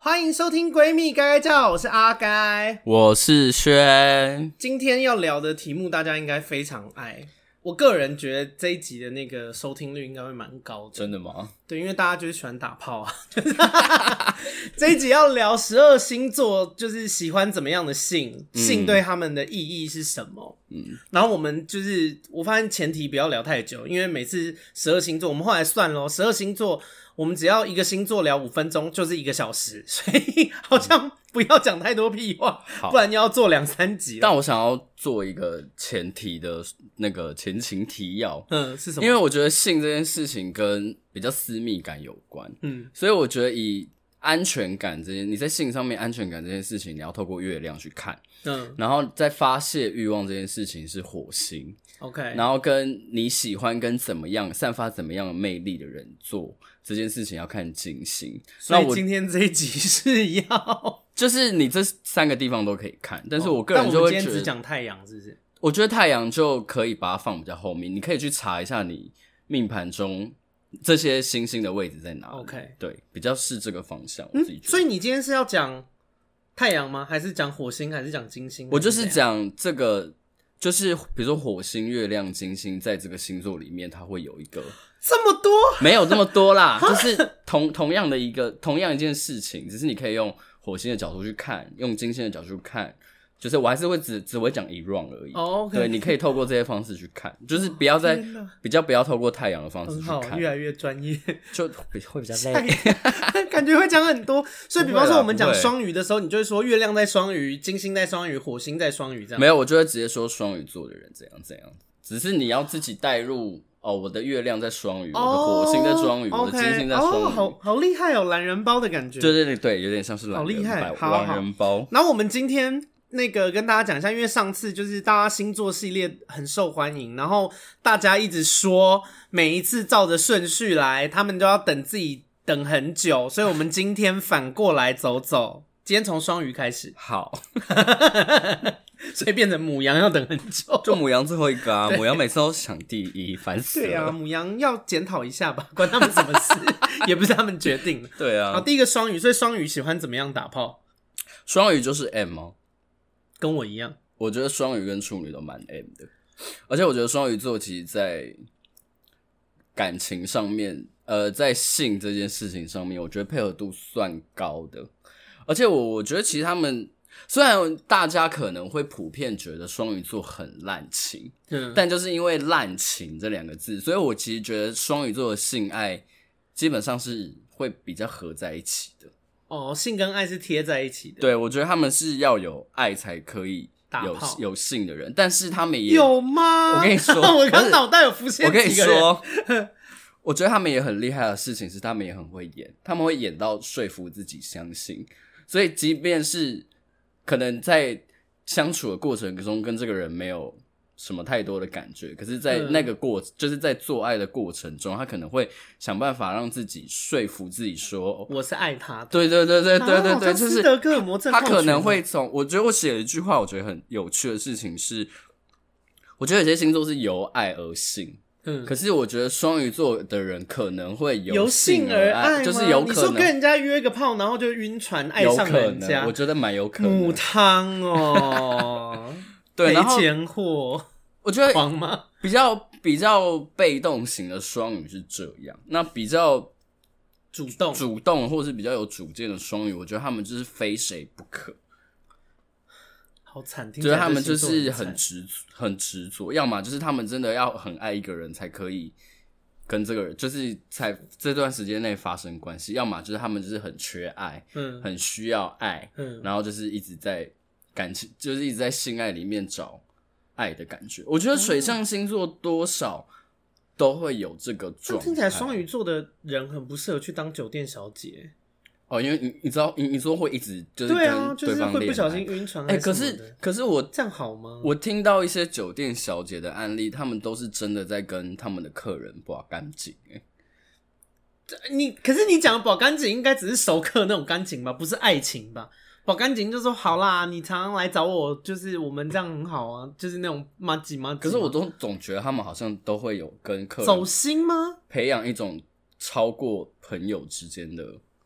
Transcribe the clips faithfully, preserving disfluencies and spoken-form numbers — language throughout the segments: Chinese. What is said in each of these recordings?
欢迎收听闺蜜该该叫，我是阿该， 我是轩。 今天要聊的题目大家应该非常爱，我个人觉得这一集的那个收听率应该会蛮高的。 真的吗？ 对，因为大家就是喜欢打炮啊。这一集要聊十二星座，就是喜欢怎么样的性，嗯、性对他们的意义是什么？嗯，然后我们就是我发现前提不要聊太久，因为每次十二星座，我们后来算咯，十二星座。我们只要一个星座聊五分钟就是一个小时，所以好像不要讲太多屁话，不然要做两三集了。 但我想要做一个前提的那个前情提要， 嗯，是什么？ 因为我觉得性这件事情跟比较私密感有关，嗯，所以我觉得以安全感这件，你在性上面安全感这件事情，你要透过月亮去看，嗯，然后在发泄欲望这件事情是火星。 OK， 然后跟你喜欢跟怎么样散发怎么样的魅力的人做这件事情要看金星， 所以今天这一集是要就是你这三个地方都可以看，但是我个人就会觉得， 但我们今天只讲太阳是不是？ 我觉得太阳就可以把它放比较后面，你可以去查一下你命盘中这些星星的位置在哪里。 OK， 对，比较是这个方向，我自己觉得、 嗯。所以你今天是要讲太阳吗？还是讲火星？还是讲金星？ 我就是讲这个。就是比如说火星、月亮、金星在这个星座里面，它会有一个这么多， 没有这么多啦，就是同同样的一个同样一件事情，只是你可以用火星的角度去看，用金星的角度去看，就是我还是会只只会讲一 round 而已。 哦、okay ， 对，你可以透过这些方式去看，就是不要再、哦、比较不要透过太阳的方式去看， 很好，越来越专业， 就会比较累， 感觉会讲很多。所以，比方说我们讲双鱼的时候，你就会说月亮在双鱼，金星在双鱼，火星在双鱼这样。 没有，我就会直接说双鱼座的人怎样怎样，只是你要自己带入。哦，我的月亮在双鱼，哦、我的火星在双鱼， okay, 我的金星在双鱼， 哦、好好厉害哦，懒人包的感觉。 对对对对，有点像是懒人包， 好厉害，好懒人包。 然后我们今天那个跟大家讲一下，因为上次就是大家星座系列很受欢迎，然后大家一直说每一次照着顺序来，他们都要等自己等很久，所以我们今天反过来走走。今天从双鱼开始， 好， 所以变成牡羊要等很久， 就牡羊最后一个啊，牡羊每次都抢第一，烦死了。 对啊，牡羊要检讨一下吧，关他们什么事？也不是他们决定的。 对啊。 好，第一个双鱼，所以双鱼喜欢怎么样打炮？ 双鱼就是 M 哦， 跟我一样。 我觉得双鱼跟处女都蛮 M 的，而且我觉得双鱼座其实在感情上面，呃，在性这件事情上面，我觉得配合度算高的。而且我我觉得其实他们虽然大家可能会普遍觉得双鱼座很滥情，嗯，但就是因为滥情这两个字，所以我其实觉得双鱼座的性爱基本上是会比较合在一起的。 哦，性跟爱是贴在一起的。 对，我觉得他们是要有爱才可以有有性的人，但是他们也有吗？ 我跟你说， 我刚脑袋有浮现几个人。我跟你说。我觉得他们也很厉害的事情是他们也很会演，他们会演到说服自己相信，所以即便是可能在相处的过程中跟这个人没有什么太多的感觉，可是在那个过、嗯、就是在做爱的过程中，他可能会想办法让自己说服自己说我是爱他的。 对对对对对对对、啊、就是斯德哥尔摩症候群。 他可能会从我觉得我写了一句话我觉得很有趣的事情是，我觉得有些星座是由爱而性，嗯，可是我觉得双鱼座的人可能会由性而爱，就是有可能。 你说跟人家约个炮，然后就晕船爱上人家， 有可能我觉得蛮有可能。 母汤哦， 对，然后赔钱货， 我觉得黄吗？ 比较比较被动型的双鱼是这样，那比较主动、 主动或是比较有主见的双鱼，我觉得他们就是非谁不可。 好惨， 觉得他们就是很执很执着，要么就是他们真的要很爱一个人才可以跟这个人，就是才这段时间内发生关系；要么就是他们就是很缺爱，嗯，很需要爱，嗯，然后就是一直在感情，就是一直在性爱里面找爱的感觉。我觉得水象星座多少都会有这个状态。 听起来双鱼座的人很不适合去当酒店小姐。 哦，因为你你知道，你你说会一直就是跟对方恋爱， 对啊，就是会不小心晕船。哎、欸， 可是可是我这样好吗？ 我听到一些酒店小姐的案例，他们都是真的在跟他们的客人把干净。哎， 你可是你讲的保干净，应该只是熟客那种干净吧，不是爱情吧？保干净就说好啦，你常常来找我，就是我们这样很好啊，就是那种麻吉麻吉。 可是我都总觉得他们好像都会有跟客人走心吗？ 培养一种超过朋友之间的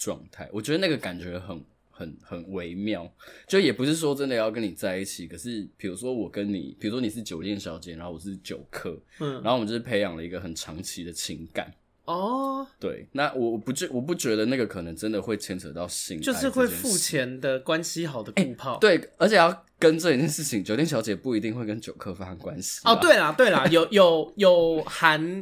状态，我觉得那个感觉很很很微妙，就也不是说真的要跟你在一起，可是比如说我跟你，比如说你是酒店小姐，然后我是酒客，嗯，然后我们就是培养了一个很长期的情感。哦，对，那我不觉我不觉得那个可能真的会牵扯到性爱， 就是会付钱的关系好的顾炮、 欸，对，而且要跟这件事情，酒店小姐不一定会跟酒客发生关系。 哦，对啦，对啦，有有有含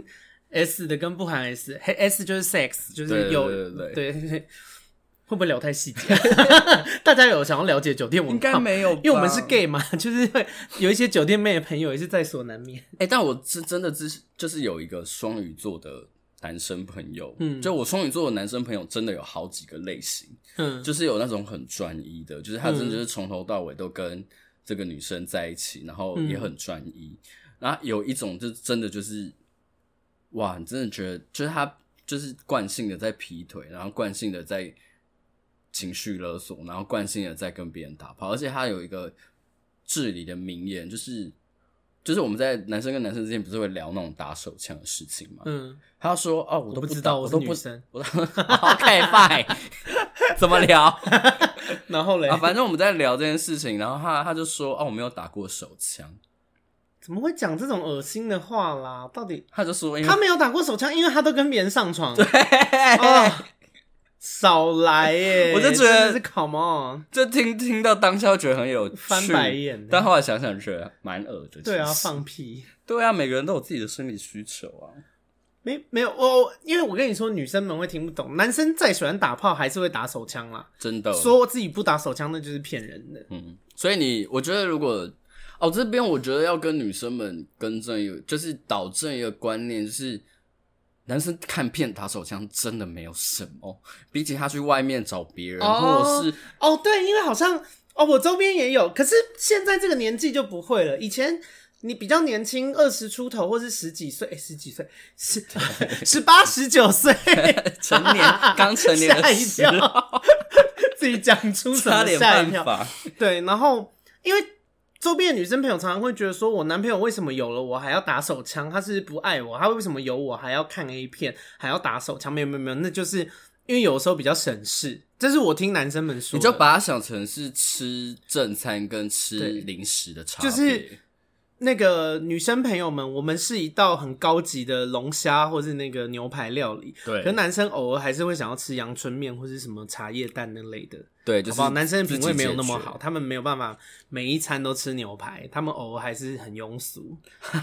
S 的跟不含 S，S 就是 sex， 就是有对对对对。 对会不会聊太细节？大家有想要了解酒店文化？ 应该没有吧， 因为我们是 gay 嘛，就是会有一些酒店妹的朋友也是在所难免。 哎、欸，但我是真的就是有一个双鱼座的男生朋友，嗯，就我双鱼座的男生朋友真的有好几个类型，嗯，就是有那种很专一的，就是他真的就是从头到尾都跟这个女生在一起，然后也很专一。嗯、然后有一种就真的就是，哇，你真的觉得就是他就是惯性的在劈腿，然后惯性的在情绪勒索，然后惯性的在跟别人打炮，而且他有一个至理的名言，就是就是我们在男生跟男生之间不是会聊那种打手枪的事情吗？嗯，他说哦，我都不知道，我是女生， 我都 OK fine， 怎么聊？ 然后嘞、 啊，反正我们在聊这件事情，然后他他就说哦，我没有打过手枪。 怎么会讲这种恶心的话啦？到底他就说因为他没有打过手枪，因为他都跟别人上床。对。哦少来耶！ 我就觉得是 come on， 就听听到当下就觉得很有趣， 翻白眼。 但后来想想觉得蛮恶的。 对啊，放屁。 对啊，每个人都有自己的生理需求啊。 没没有我，因为我跟你说，女生们会听不懂，男生再喜欢打炮还是会打手枪啦。 真的， 说自己不打手枪那就是骗人的。 嗯，所以你我觉得如果哦这边我觉得要跟女生们更正一个，就是导正一个观念，就是。男生看片打手枪真的没有什么，比起他去外面找别人，哦、或者是哦对，因为好像哦我周边也有，可是现在这个年纪就不会了。以前你比较年轻，二十出头或是十几岁，哎、欸、十几岁，十十八十九岁， 成年刚成年的时候， 自己讲出什么吓一跳，对，然后因为。周边的女生朋友常常会觉得说，我男朋友为什么有了我还要打手枪？他是不爱我？他为什么有我还要看 A 片，还要打手枪？没有没有没有，那就是因为有的时候比较省事。这是我听男生们说的， 你就把它想成是吃正餐跟吃零食的差别。 就是那个女生朋友们，我们是一道很高级的龙虾或是那个牛排料理， 对。 可是男生偶尔还是会想要吃阳春面或是什么茶叶蛋那类的。 对，就是好不好？男生的品味没有那么好，他们没有办法每一餐都吃牛排，他们偶尔还是很庸俗。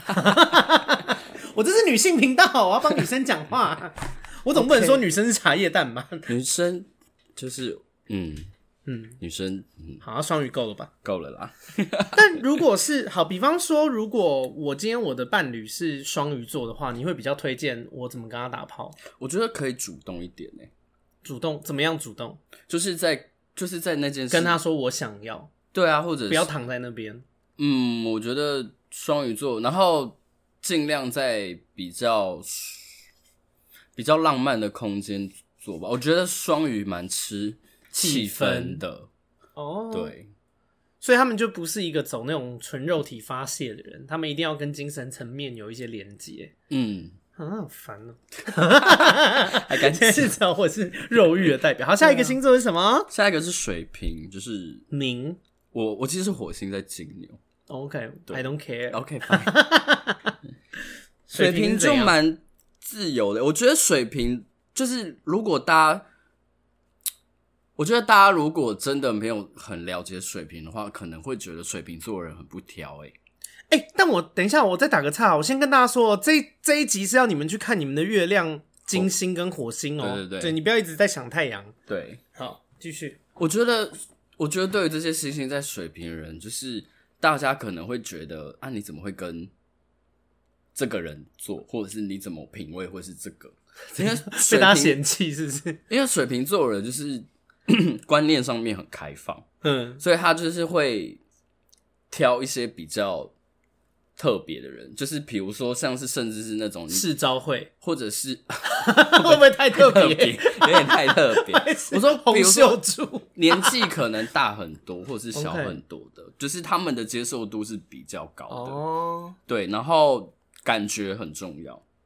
我这是女性频道，我要帮女生讲话，我总不能说女生是茶叶蛋吧？ Okay. 女生就是嗯嗯，女生嗯， 好，双鱼够了吧？ 够了啦。 但如果是好，比方说，如果我今天我的伴侣是双鱼座的话，你会比较推荐我怎么跟他打炮？ 我觉得可以主动一点欸。 主动怎么样？主动就是在。就是在那件事跟他说我想要， 对啊，或者是不要躺在那边。 嗯，我觉得双鱼座，然后尽量在比较比较浪漫的空间做吧。我觉得双鱼蛮吃气氛的哦，对， 所以他们就不是一个走那种纯肉体发泄的人，他们一定要跟精神层面有一些连接。嗯。啊，好烦哦、喔！还敢是知道我是肉欲的代表。好，下一个星座是什么？ 下一个是水瓶，就是冥。 我我其实是火星在金牛。 OK，I、okay, don't care。OK，fine、okay, 水瓶就蛮自由的。我觉得水瓶就是如果大家，我觉得大家如果真的没有很了解水瓶的话，可能会觉得水瓶座的人很不挑诶、欸。 哎、欸，但我等一下，我再打个岔。我先跟大家说，这这一集是要你们去看你们的月亮、金星跟火星哦、喔。 对对对， 对你不要一直在想太阳。 对， 好，继续。 我觉得，我觉得对于这些星星在水瓶人，就是大家可能会觉得啊，你怎么会跟这个人做，或者是你怎么品味会是这个？因为被大家嫌弃是不是？ 因为水瓶座人就是观念上面很开放，嗯，所以他就是会挑一些比较。特别的人，就是比如说像是甚至是那种世招会， 或者是会不会太特别？ 有点太特别。我说，比如说柱年纪可能大很多，或者是小很多的， okay. 就是他们的接受度是比较高的。哦，对，然后感觉很重要。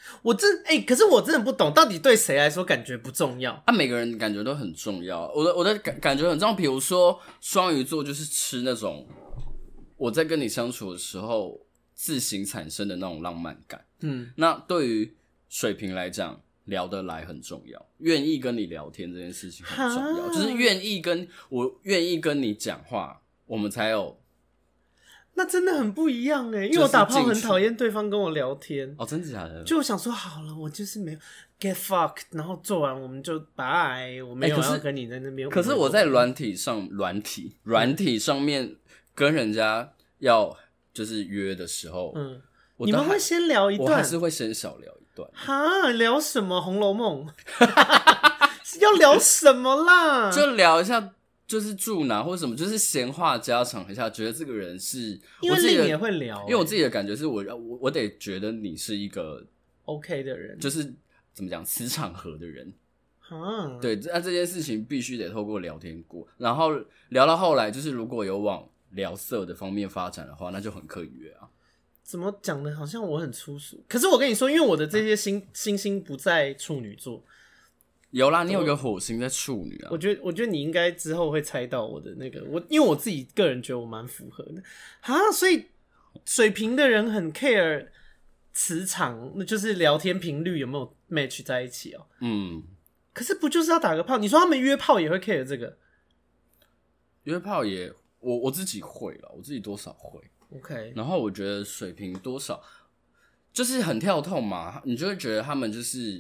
我真哎、欸，可是我真的不懂，到底对谁来说感觉不重要？ 啊，每个人感觉都很重要。我的我的感感觉很重要，比如说双鱼座就是吃那种我在跟你相处的时候自行产生的那种浪漫感。嗯，那对于水瓶来讲，聊得来很重要，愿意跟你聊天这件事情很重要，就是愿意跟我愿意跟你讲话，我们才有。 那真的很不一样哎，因为我打炮很讨厌对方跟我聊天。 哦，真的假的？ 就我想说好了，我就是没有 get fucked， 然后做完我们就 bye， 我没有要跟你在那边。 可是我在软体上，软体软体上面跟人家要就是约的时候，嗯， 你们会先聊一段， 我还是会先小聊一段。 哈，聊什么？《红楼梦》要聊什么啦？ 就聊一下。就是住哪或者什么，就是闲话家常一下，觉得这个人是因为令也会聊、欸， 因为我自己的感觉是我我我得觉得你是一个 OK 的人， 就是怎么讲磁场合的人， 啊， 对，那这件事情必须得透过聊天过，然后聊到后来，就是如果有往聊色的方面发展的话，那就很可以约啊。 怎么讲的？好像我很粗俗，可是我跟你说，因为我的这些星、啊、星星不在处女座。 有啦，你有一个火星在处女啊。 我觉得，我觉得你应该之后会猜到我的那个，我因为我自己个人觉得我蛮符合的啊，所以水瓶的人很 care 磁场，那就是聊天频率有没有 match 在一起哦。嗯，可是不就是要打个炮？你说他们约炮也会 care 这个？ 约炮也，我我自己会啦，我自己多少会。 OK， 然后我觉得水瓶多少。就是很跳痛嘛，你就会觉得他们就是，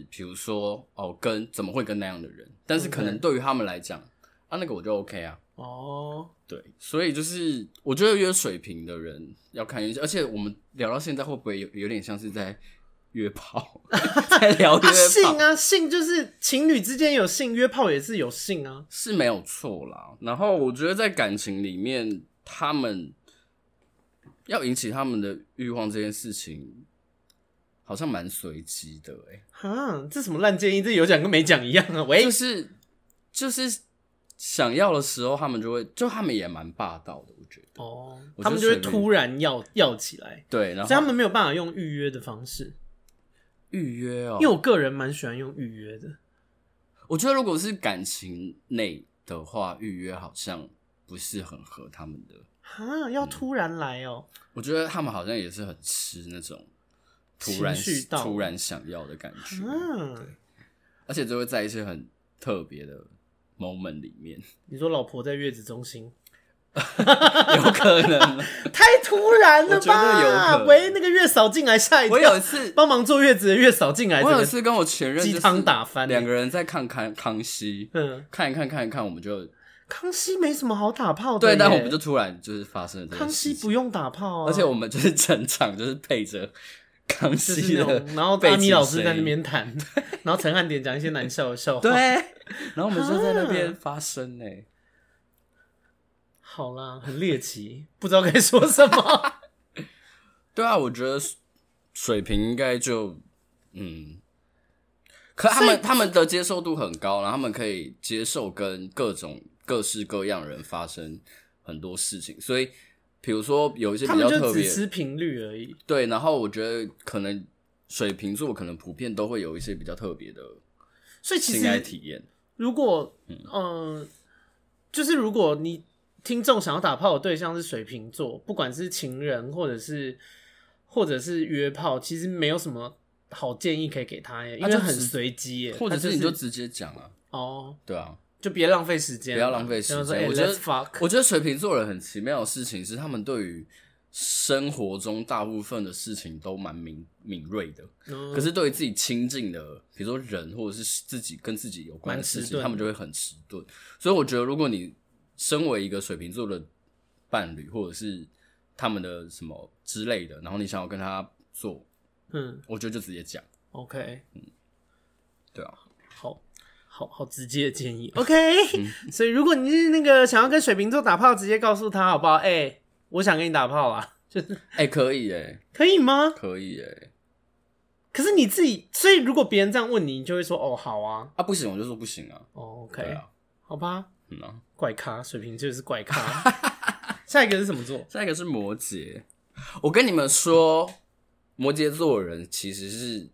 比如说哦，跟怎么会跟那样的人？但是可能对于他们来讲，啊，那个我就 OK 啊。哦，对，所以就是我觉得约水瓶的人要看运气，而且我们聊到现在会不会有有点像是在约炮，在聊约炮？啊性啊，性就是情侣之间有性，约炮也是有性啊， 是没有错啦。然后我觉得在感情里面，他们要引起他们的欲望这件事情。好像蛮随机的哎、 欸，哈，这什么烂建议？这有讲跟没讲一样啊！喂， 就是就是想要的时候，他们就会，就他们也蛮霸道的，我觉得。 哦，我觉得他们就会突然要要起来， 对，然后所以他们没有办法用预约的方式。 预约哦， 因为我个人蛮喜欢用预约的。 我觉得如果是感情内的话，预约好像不是很合他们的。 哈，要突然来哦、嗯。 我觉得他们好像也是很吃那种。突然突然想要的感觉、嗯，对，而且就会在一些很特别的 moment 里面。 你说老婆在月子中心， 有可能， 太突然了吧？ 我觉得有可能。 喂，那个月嫂进来吓一跳。 我有一次帮忙坐月子的月嫂进来， 我有一次跟我前任鸡汤打翻， 两个人在看康康熙，嗯，看一看看一看，我们就康熙没什么好打炮的， 对，但我们就突然就是发生了这件事情。 康熙不用打炮啊， 而且我们就是整场就是配着。康熙的， 然后阿咪老师在那边弹，然后陈汉典讲一些难笑的笑话， 对，然后我们就在那边发声呢、欸。 好啦，很猎奇，不知道该说什么。 对啊，我觉得水瓶应该就嗯，可他们他们的接受度很高，然后他们可以接受跟各种各式各样的人发生很多事情，所以。比如说有一些比较特别，他们就只吃频率而已。 对，然后我觉得可能水瓶座可能普遍都会有一些比较特别的性爱体验。 如果嗯、呃，就是如果你听众想要打炮的对象是水瓶座，不管是情人或者是或者是约炮，其实没有什么好建议可以给他耶，因为很随机耶， 或者是你就直接讲啊。 哦， 对啊。 就别浪费时间， 不要浪费时间。 欸、 我觉得， fuck 我觉得水瓶座人很奇妙的事情是，他们对于生活中大部分的事情都蛮敏敏锐的、嗯，可是对于自己亲近的，比如说人或者是自己跟自己有关的事情，他们就会很迟钝。所以我觉得，如果你身为一个水瓶座的伴侣，或者是他们的什么之类的，然后你想要跟他做，嗯，我觉得就直接讲 ，OK， 嗯，对啊， 好。好好直接的建议 ，OK、嗯。所以如果你是那个想要跟水瓶座打炮，直接告诉他好不好？哎、欸，我想跟你打炮啊，就是哎、欸，可以哎、欸， 可以吗？ 可以哎、欸。 可是你自己，所以如果别人这样问你，你就会说哦好啊， 啊不行我就说不行啊。 哦 OK，、 啊、 好吧， 嗯啊， 怪咖，水瓶就是怪咖。下一个是什么座？ 下一个是摩羯。我跟你们说，摩羯座的人其实是。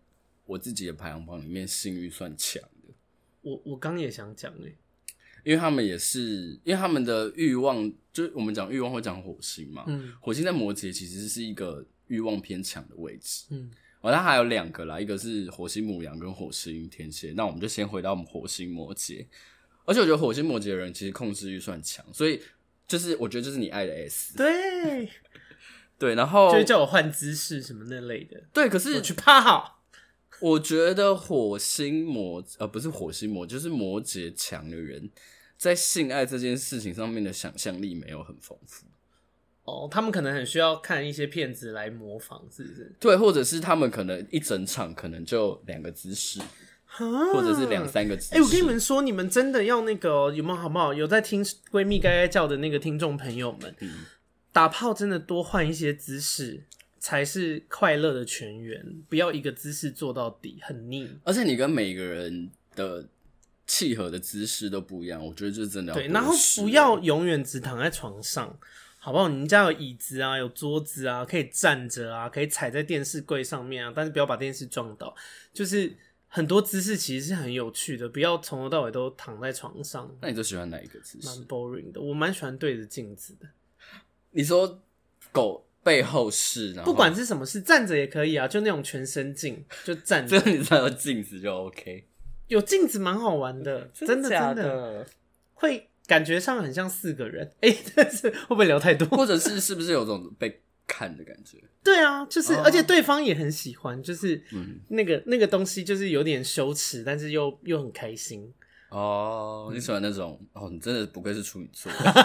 我自己的排行榜里面性欲算强的。 我我刚也想讲诶、欸， 因为他们也是，因为他们的欲望，就是我们讲欲望会讲火星嘛，嗯，火星在摩羯其实是一个欲望偏强的位置，嗯，哦，它还有两个啦，一个是火星牡羊跟火星天蝎，那我们就先回到我们火星摩羯，而且我觉得火星摩羯的人其实控制欲算强，所以就是我觉得就是你爱的 S， 对。 对，然后就会叫我换姿势什么那类的。 对，可是我去趴好。 我觉得火星摩呃不是火星摩，就是摩羯强的人，在性爱这件事情上面的想象力没有很丰富。 哦，他们可能很需要看一些片子来模仿，是不是？ 对，或者是他们可能一整场可能就两个姿势，或者是两三个姿势。 哎、欸，我跟你们说，你们真的要那个有没有好不好？有在听闺蜜该该叫的那个听众朋友们。嗯，打炮真的多换一些姿势才是快乐的泉源，不要一个姿势做到底，很腻。 而且你跟每个人的契合的姿势都不一样，我觉得这真的要对，然后不要永远只躺在床上，好不好？你们家有椅子啊，有桌子啊，可以站着啊，可以踩在电视柜上面啊，但是不要把电视撞到。就是很多姿势其实是很有趣的，不要从头到尾都躺在床上。 那你最喜欢哪一个姿势？ 蛮 boring 的，我蛮喜欢对着镜子的。 你说狗背后式，然后不管是什么事，站着也可以啊，就那种全身镜，就站着。 只要你站有镜子就 OK。 有镜子蛮好玩的，真的真的会感觉上很像四个人。哎、欸，但是会不会聊太多？ 或者是是不是有种被看的感觉？ 对啊，就是、哦、而且对方也很喜欢，就是那个、嗯、那个东西就是有点羞耻，但是又又很开心。 哦，你喜欢那种、嗯、哦，你真的不愧是处女座。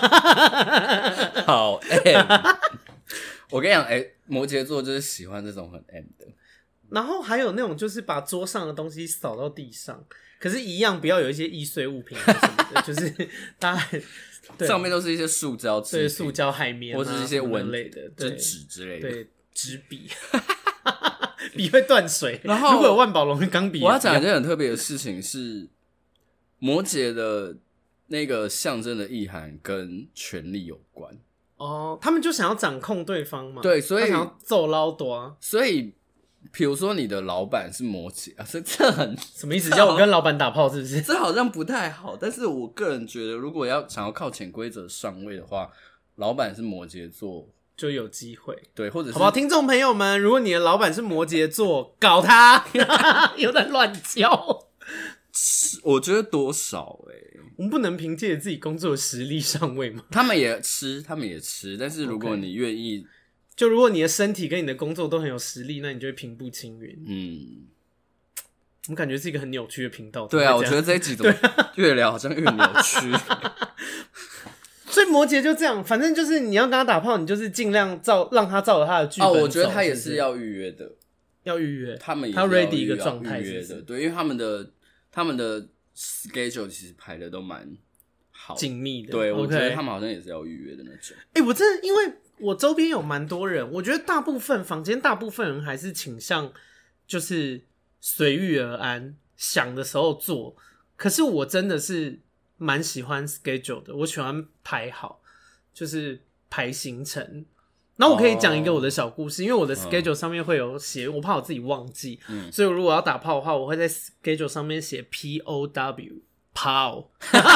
好 M， 我跟你讲，哎、欸，摩羯座就是喜欢这种很 M 的。 然后还有那种就是把桌上的东西扫到地上，可是一样不要有一些易碎物品什么的，就是大家上面都是一些塑胶制品， 对，塑胶海绵、啊、 或者是一些纹类的， 就纸之类的， 对，纸笔。笔会断水， 然后如果有万宝龙的钢笔， 我要讲一件很特别的事情是，摩羯的那个象征的意涵跟权力有关。 哦，他们就想要掌控对方嘛， 对，所以他想要揍捞多。 所以，比如说你的老板是摩羯啊，这这很什么意思？叫我跟老板打炮是不是？ 这好像不太好。但是我个人觉得，如果要想要靠潜规则上位的话，老板是摩羯座。 就有机会， 对，或者是好不好？听众朋友们，如果你的老板是摩羯座，搞他，有在乱叫。 我觉得多少哎、欸， 我们不能凭借自己工作的实力上位吗？ 他们也吃，他们也吃，但是如果你愿意， okay. 就如果你的身体跟你的工作都很有实力，那你就会平步青云。 嗯， 我们感觉是一个很扭曲的频道。 对啊，我觉得这一集怎么越聊好像越扭曲。 所以摩羯就这样，反正就是你要跟他打炮，你就是尽量照让他照着他的剧本走。 哦，我觉得他也是要预约的， 要预約， 他们也他 ready 一個狀態預約的，對，因為他們的他們的 schedule 其實排的都蠻好緊密的， 對， okay. 我覺得他們好像也是要預約的那種。 哎、欸，我真的因為我周邊有蠻多人，我覺得大部分坊間大部分人還是傾向就是隨遇而安，想的時候做。可是我真的是蠻喜歡 schedule 的，我喜歡排好，就是排行程。然後我可以講一個我的小故事， oh, 因為我的 schedule 上面會有寫，我怕我自己忘記，嗯，所以如果要打炮的話，我會在 schedule 上面寫 P O W 炮。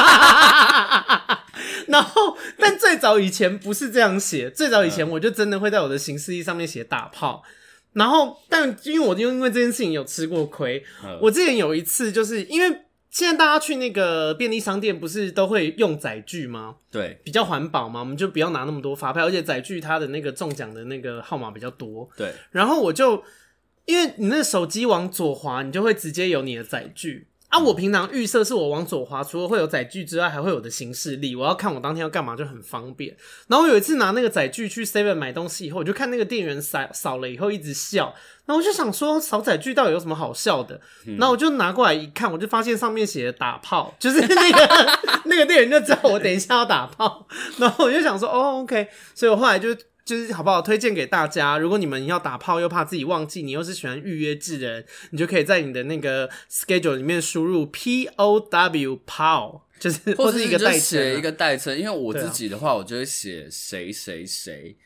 然後，但最早以前不是這樣寫，最早以前我就真的會在我的行事曆上面寫打炮。然後，但因為我就因為這件事情有吃過虧，我之前有一次就是因為現在大家去那個便利商店不是都會用載具嗎？ 對， 比較環保嘛，我們就不要拿那麼多發票，而且載具它的那個中獎的那個號碼比較多。 對， 然後我就因為你那個手機往左滑，你就會直接有你的載具啊。我平常預設是我往左滑，除了會有載具之外，還會有我的行事曆，我要看我當天要幹嘛就很方便。然後我有一次拿那個載具去 seven 買東西以後，我就看那個店員掃掃了以後一直笑。然後我就想說掃載具到底有什麼好笑的，嗯，然後我就拿過來一看，我就發現上面寫的打炮，就是那個那個店員就知道我等一下要打炮，然後我就想說哦 OK， 所以我後來就就是好不好推薦給大家，如果你們要打炮又怕自己忘記，你又是喜歡預約制的人，你就可以在你的那個 schedule 裡面輸入 P O W 炮，就是或是一個代稱， 寫一個代稱，因為我自己的話，我就會寫誰誰誰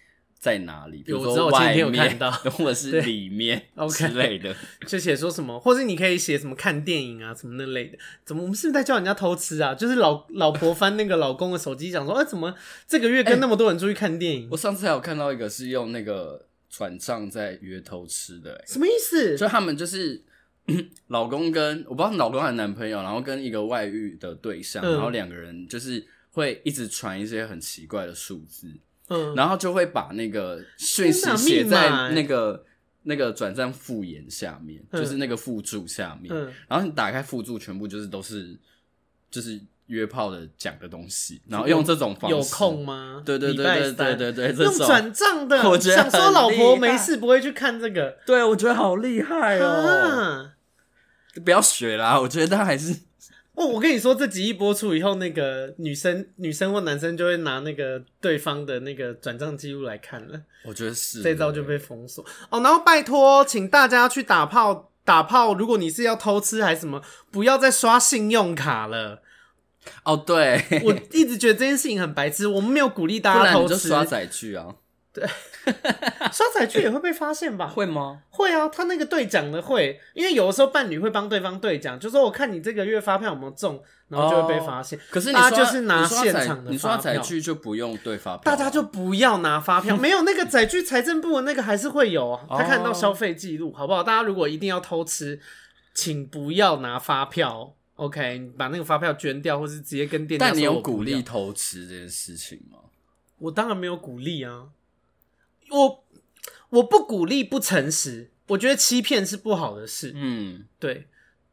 在哪里，比如我知道说外我前天有面看到或者是里面之类的， 就写说什么，或是你可以写什么看电影啊什么那类的。怎么我们是不是在叫人家偷吃啊？就是老老婆翻那个老公的手机，讲说，哎、欸，怎么这个月跟那么多人出去看电影？欸、 我上次还有看到一个是用那个转账在约偷吃的、欸， 什么意思？ 就他们就是老公跟我不知道是老公还是男朋友，然后跟一个外遇的对象，嗯、然后两个人就是会一直传一些很奇怪的数字。嗯，然后就会把那个讯息写在那个那个转账附言下面，嗯、就是那个附注下面。嗯，然后你打开附注，全部就是都是就是约炮的讲的东西，然后用这种方式。 有空吗？ 对对对对对对对， 用转账的， 我觉得想说老婆没事不会去看这个。 对，我觉得好厉害哦！不要学啦，我觉得他还是。 哦，我跟你说，这集一播出以后，那个女生、女生或男生就会拿那个对方的那个转账记录来看了。 我觉得是， 这招就被封锁哦。然后拜托，请大家去打炮，打炮，如果你是要偷吃还是什么，不要再刷信用卡了。 哦，对， 我一直觉得这件事情很白痴，我们没有鼓励大家偷吃， 不然你就刷载具啊。 对，刷载具也会被发现吧？ 会吗？ 会啊，他那个兑奖的会，因为有的时候伴侣会帮对方兑奖，就说我看你这个月发票有没有中，然后就会被发现。哦、 可是你大家就是拿现场的发票， 你刷载具就不用兑发票、啊， 大家就不要拿发票，没有那个载具，财政部的那个还是会有啊，他看到消费记录，好不好？大家如果一定要偷吃，请不要拿发票。OK， 你把那个发票捐掉，或是直接跟店家说。 但你有鼓励偷吃这件事情吗？ 我当然没有鼓励啊。我我不鼓励不诚实，我觉得欺骗是不好的事。嗯，对。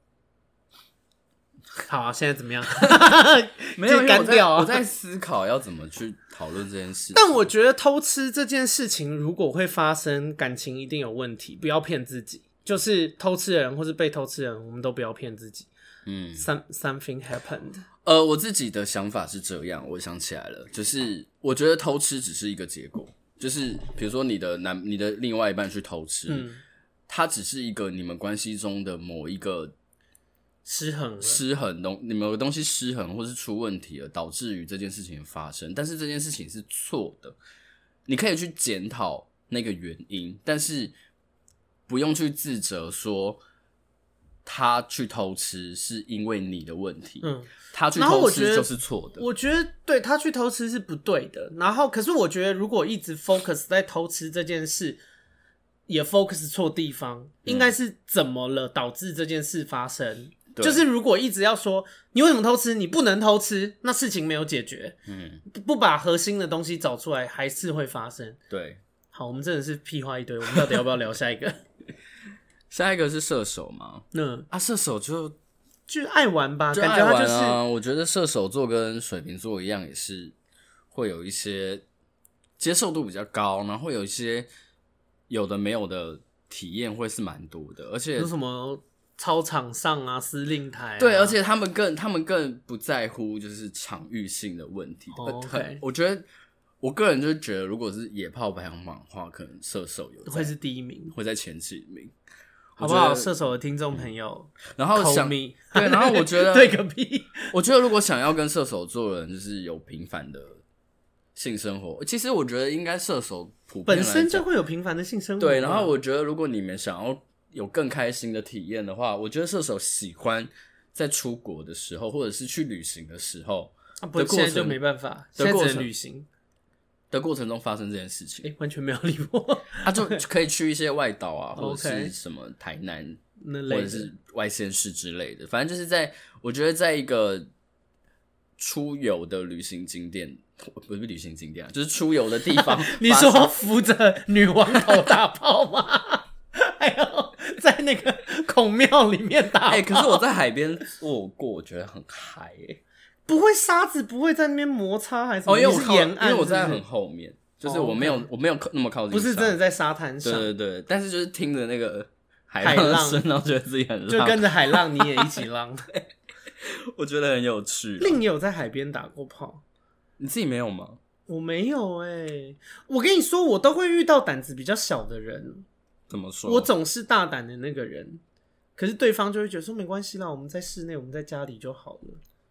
好啊，现在怎么样？ 没有干掉啊！ 我在思考要怎么去讨论这件事。 但我觉得偷吃这件事情，如果会发生，感情一定有问题。不要骗自己，就是偷吃的人或是被偷吃的人，我们都不要骗自己。嗯 ，some something happened。 呃，我自己的想法是这样，我想起来了，就是我觉得偷吃只是一个结果。就是比如说你的男你的另外一半去偷吃，嗯，它只是一个你们关系中的某一个失衡失衡东你们有个东西失衡或是出问题了，导致于这件事情的发生。但是这件事情是错的，你可以去检讨那个原因，但是不用去自责说他去偷吃是因为你的问题，嗯，他去偷吃就是错的。 我觉得对他去偷吃是不对的。然后，可是我觉得如果一直 focus 在偷吃这件事，也 focus 错地方，嗯、应该是怎么了导致这件事发生？就是如果一直要说你为什么偷吃，你不能偷吃，那事情没有解决。嗯，不把核心的东西找出来，还是会发生。 对， 好，我们真的是屁话一堆。我们到底要不要聊下一个？ 下一个是射手吗？ 嗯啊，射手就就愛玩吧， 就愛玩啊、 感觉他就是。 我觉得射手座跟水瓶座一样，也是会有一些接受度比较高，然后会有一些有的没有的体验会是蛮多的，而且有什么操场上啊、司令台、啊， 对，而且他们更他们更不在乎就是场域性的问题。 Oh, okay. 我觉得我个人就觉得，如果是野炮排行榜的话，可能射手有会是第一名， 会在前几名。 好不好？射手的听众朋友， 然后想对， 然后我觉得对个屁！ 我觉得如果想要跟射手座的人就是有平凡的性生活，其实我觉得应该射手普遍本身就会有平凡的性生活。 对，然后我觉得如果你们想要有更开心的体验的话，我觉得射手喜欢在出国的时候，或者是去旅行的时候啊，不，现在就没办法，现在只能旅行。 的过程中发生这件事情， 欸、完全没有理我。 他就可以去一些外岛啊，或者是什么台南， 或者是外县市之类的。反正就是在，我觉得在一个出游的旅行景点，不是旅行景点啊，就是出游的地方。 你说扶着女王头打炮吗？还有在那个孔庙里面打炮？ 哎、欸，可是我在海边做过，我觉得很嗨哎、欸。 不会沙子不会在那边摩擦还是什么？ 哦，因为我是沿岸是不是， 因为我在很后面，就是我没有、oh, okay. 我没有那么靠近， 不是真的在沙滩上。 对对对，但是就是听着那个海浪的声，然后觉得自己很浪， 就跟着海浪你也一起浪。 我觉得很有趣。 令也有在海边打过炮， 你自己没有吗？ 我没有哎、欸，我跟你说，我都会遇到胆子比较小的人。 怎么说？ 我总是大胆的那个人，可是对方就会觉得说没关系啦，我们在室内，我们在家里就好了。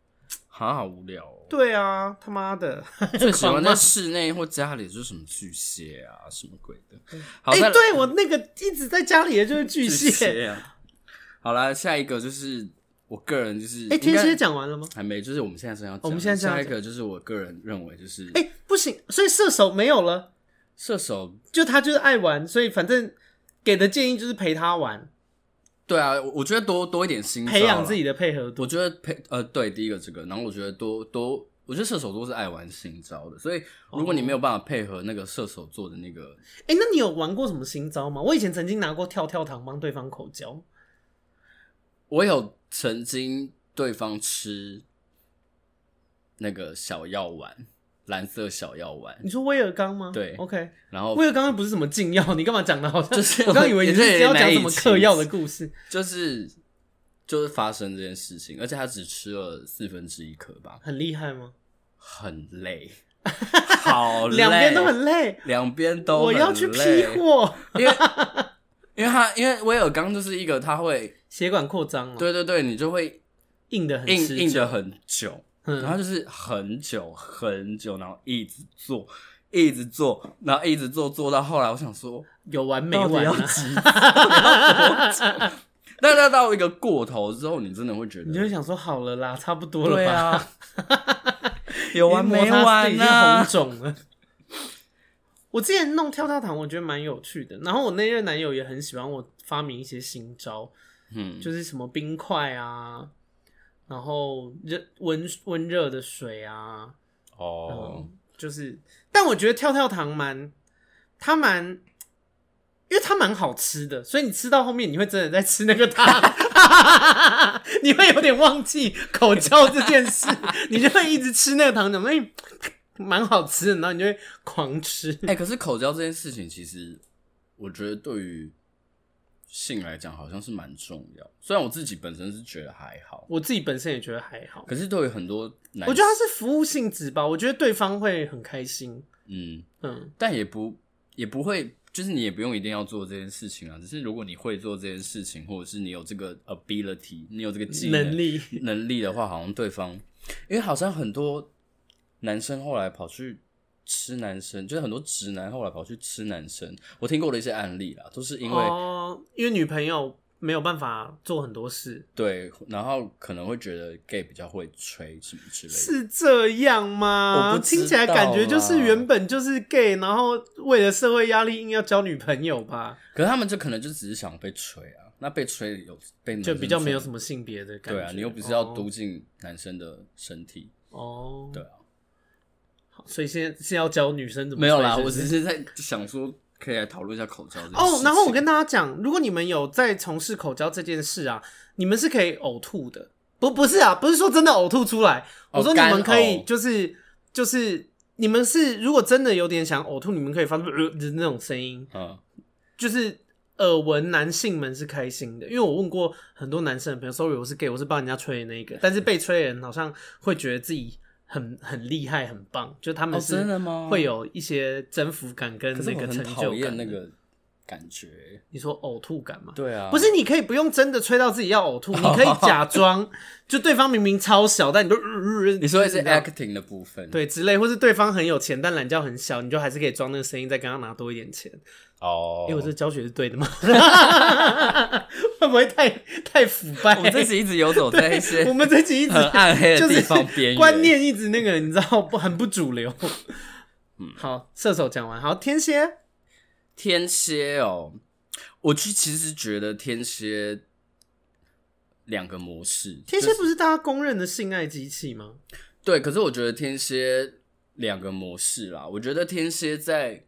好好无聊哦。 对啊，他妈的， 最喜欢在室内或家里就是什么巨蟹啊，什么鬼的。好， 哎、 再来对我那个一直在家里的就是巨蟹。 巨蟹啊。好啦，下一个就是我个人就是， 哎、天蝎讲完了吗？ 还没，就是我们现在是要讲， 我们现在下一个就是我个人认为就是， 哎、不行，所以射手没有了。 射手就他就是爱玩，所以反正给的建议就是陪他玩。 对啊，我觉得多多一点心培养自己的配合度。 我觉得配呃对，第一个这个，然后我觉得多多，我觉得射手座是爱玩新招的，所以如果你没有办法配合那个射手座的那个， 哎、哦，那你有玩过什么新招吗？我以前曾经拿过跳跳糖帮对方口交。 我有曾经对方吃那个小药丸。蓝色小药丸， 你说威尔刚吗？ 对 ，OK。 然后威尔刚又不是什么禁药，你干嘛讲的好像？ 就是我刚以为你是要讲什么嗑药的故事。 就是就是发生这件事情，而且他只吃了四分之一颗吧。 很厉害吗？ 很累，好累， 两边都很累， 两边都很累。 我要去批货， 因为因为他因为威尔刚就是一个他会血管扩张嘛， 对对对，你就会硬的很硬硬的很久。 嗯、 然后就是很久很久，然后一直做，一直做，然后一直做，做到后来，我想说有完没完、啊？ 要几次？但但到一个过头之后，你真的会觉得， 你就会想说好了啦，差不多了吧？ 对啊，有完没完呢、 啊？已经红肿了。我之前弄跳跳糖，我觉得蛮有趣的。然后我那任男友也很喜欢我发明一些新招，嗯，就是什么冰块啊。然后热温温热的水啊， 哦、 嗯，就是，但我觉得跳跳糖蛮，它蛮，因为它蛮好吃的，所以你吃到后面你会真的在吃那个糖，你会有点忘记口交这件事，你就会一直吃那个糖，怎么哎，蛮好吃的，然后你就会狂吃。 哎、欸，可是口交这件事情，其实我觉得对于性来讲好像是蛮重要，虽然我自己本身是觉得还好， 我自己本身也觉得还好， 可是对于很多男， 我觉得它是服务性质吧，我觉得对方会很开心， 嗯嗯， 但也不也不会，就是你也不用一定要做这件事情啊，只是如果你会做这件事情，或者是你有这个 ability， 你有这个技能能力能力的话，好像对方，因为好像很多男生后来跑去吃男生，就是很多直男后来跑去吃男生，我听过的一些案例啦，都是因为哦，因为女朋友没有办法做很多事， 对，然后可能会觉得 gay 比较会吹什么之类的， 是这样吗？ 我不知道啦， 听起来感觉就是原本就是 gay， 然后为了社会压力硬要交女朋友吧？ 可是他们就可能就只是想被吹啊，那被吹有被男生就比较没有什么性别的感觉， 对啊，你又不是要嘟进男生的身体哦， 对啊。 所以现在是要教女生怎么没有啦， 是是我只是在想说，可以来讨论一下口交这件事哦。然后我跟大家讲，如果你们有在从事口交这件事啊，你们是可以呕吐的，不不是啊，不是说真的呕吐出来。 哦、 我说你们可以就是就是你们是如果真的有点想呕吐，你们可以发出呃的那种声音，嗯，就是耳闻男性们是开心的，因为我问过很多男生的朋友 ，sorry 我是 gay， 我是帮人家吹的那个，但是被吹的人好像会觉得自己。很很厉害，很棒，就他们是真的吗？ 会有一些征服感跟那个成就感。 讨厌那个感觉。 你说呕吐感吗？ 对啊， 不是，你可以不用真的吹到自己要呕吐，你可以假装，就对方明明超小，但你就、呃、 你说的是 acting 的部分， 对之类，或是对方很有钱，但懒觉很小，你就还是可以装那个声音，再跟他拿多一点钱。 哦， 因为我这教学是对的吗？会不会太太腐败？ 我们这集一直游走在一些我们这集一直很暗黑的地方边缘， 观念一直那个你知道不很不主流。嗯，好，射手讲完，好，天蝎， 天蝎哦，我其实觉得天蝎两个模式， 天蝎不是大家公认的性爱机器吗？ 对，可是我觉得天蝎两个模式啦，我觉得天蝎在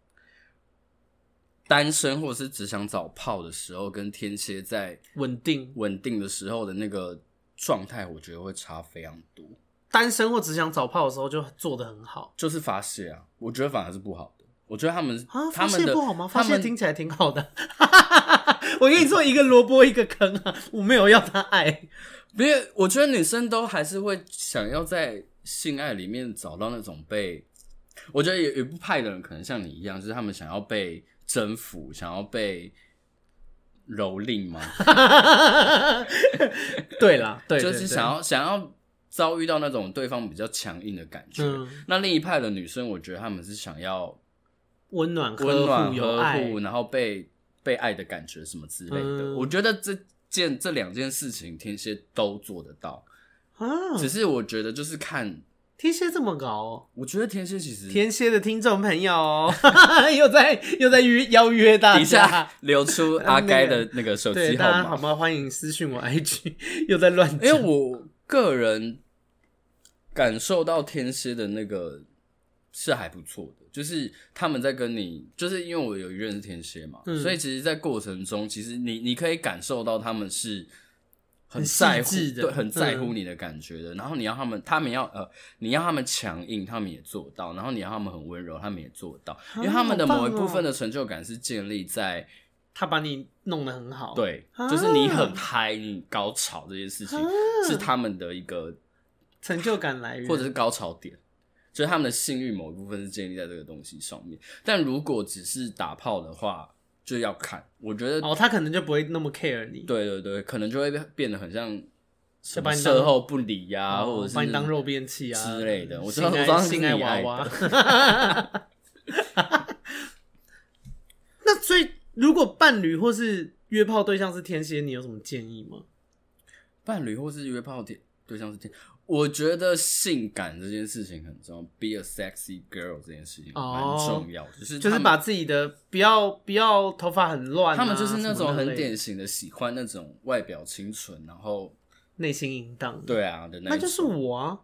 单身或者是只想找炮的时候，跟天蝎在稳定稳定的时候的那个状态，我觉得会差非常多。 单身或只想找炮的时候就做得很好， 就是发泄啊，我觉得反而是不好的。我觉得他们啊， 发泄不好吗？发泄听起来挺好的。我跟你说，一个萝卜一个坑啊，我没有要他爱。 因为我觉得女生都还是会想要在性爱里面找到那种被，我觉得有一部派的人可能像你一样，就是他们想要被征服，想要被蹂躏吗？ 对啦，对， 就是想要想要遭遇到那种对方比较强硬的感觉。嗯、那另一派的女生，我觉得他们是想要温暖、 温暖、 呵护，然后被被爱的感觉什么之类的。嗯、我觉得这件这两件事情，天蝎都做得到啊。只是我觉得就是看。 天蝎这么高哦？ 我觉得天蝎其实天蝎的听众朋友、哦、又在又在约邀约大家， 底下流出阿该的那个手机号码， 对大家好吗？欢迎私讯我 I G， 又在乱讲。 因为我个人感受到天蝎的那个是还不错的，就是他们在跟你，就是因为我有一任是天蝎嘛，嗯、所以其实，在过程中，其实你你可以感受到他们是。很在乎，对，很在乎你的感觉的。嗯、然后你要他们，他们要呃，你要他们强硬，他们也做到；然后你要他们很温柔，他们也做到。因为他们的某一部分的成就感是建立在他把你弄得很好， 对，就是你很嗨、你高潮这件事情是他们的一个成就感来源， 或者是高潮点。就是他们的性欲某一部分是建立在这个东西上面。但如果只是打炮的话，就要看，我觉得哦，他可能就不会那么 care 你， 对对对，可能就会变得很像什么售后不理呀、啊，或者是把你当肉便器啊之类的。我知道，我知道是你爱的。 那所以，如果伴侣或是约炮对象是天蝎，你有什么建议吗？ 伴侣或是约炮对象是天，我觉得性感这件事情很重要 ，be a sexy girl 这件事情蛮重要的，哦、就是就是把自己的不要不要头发很乱、啊， 他们就是那种很典型的喜欢那种外表清纯，然后内心淫荡， 对啊的那那就是我啊。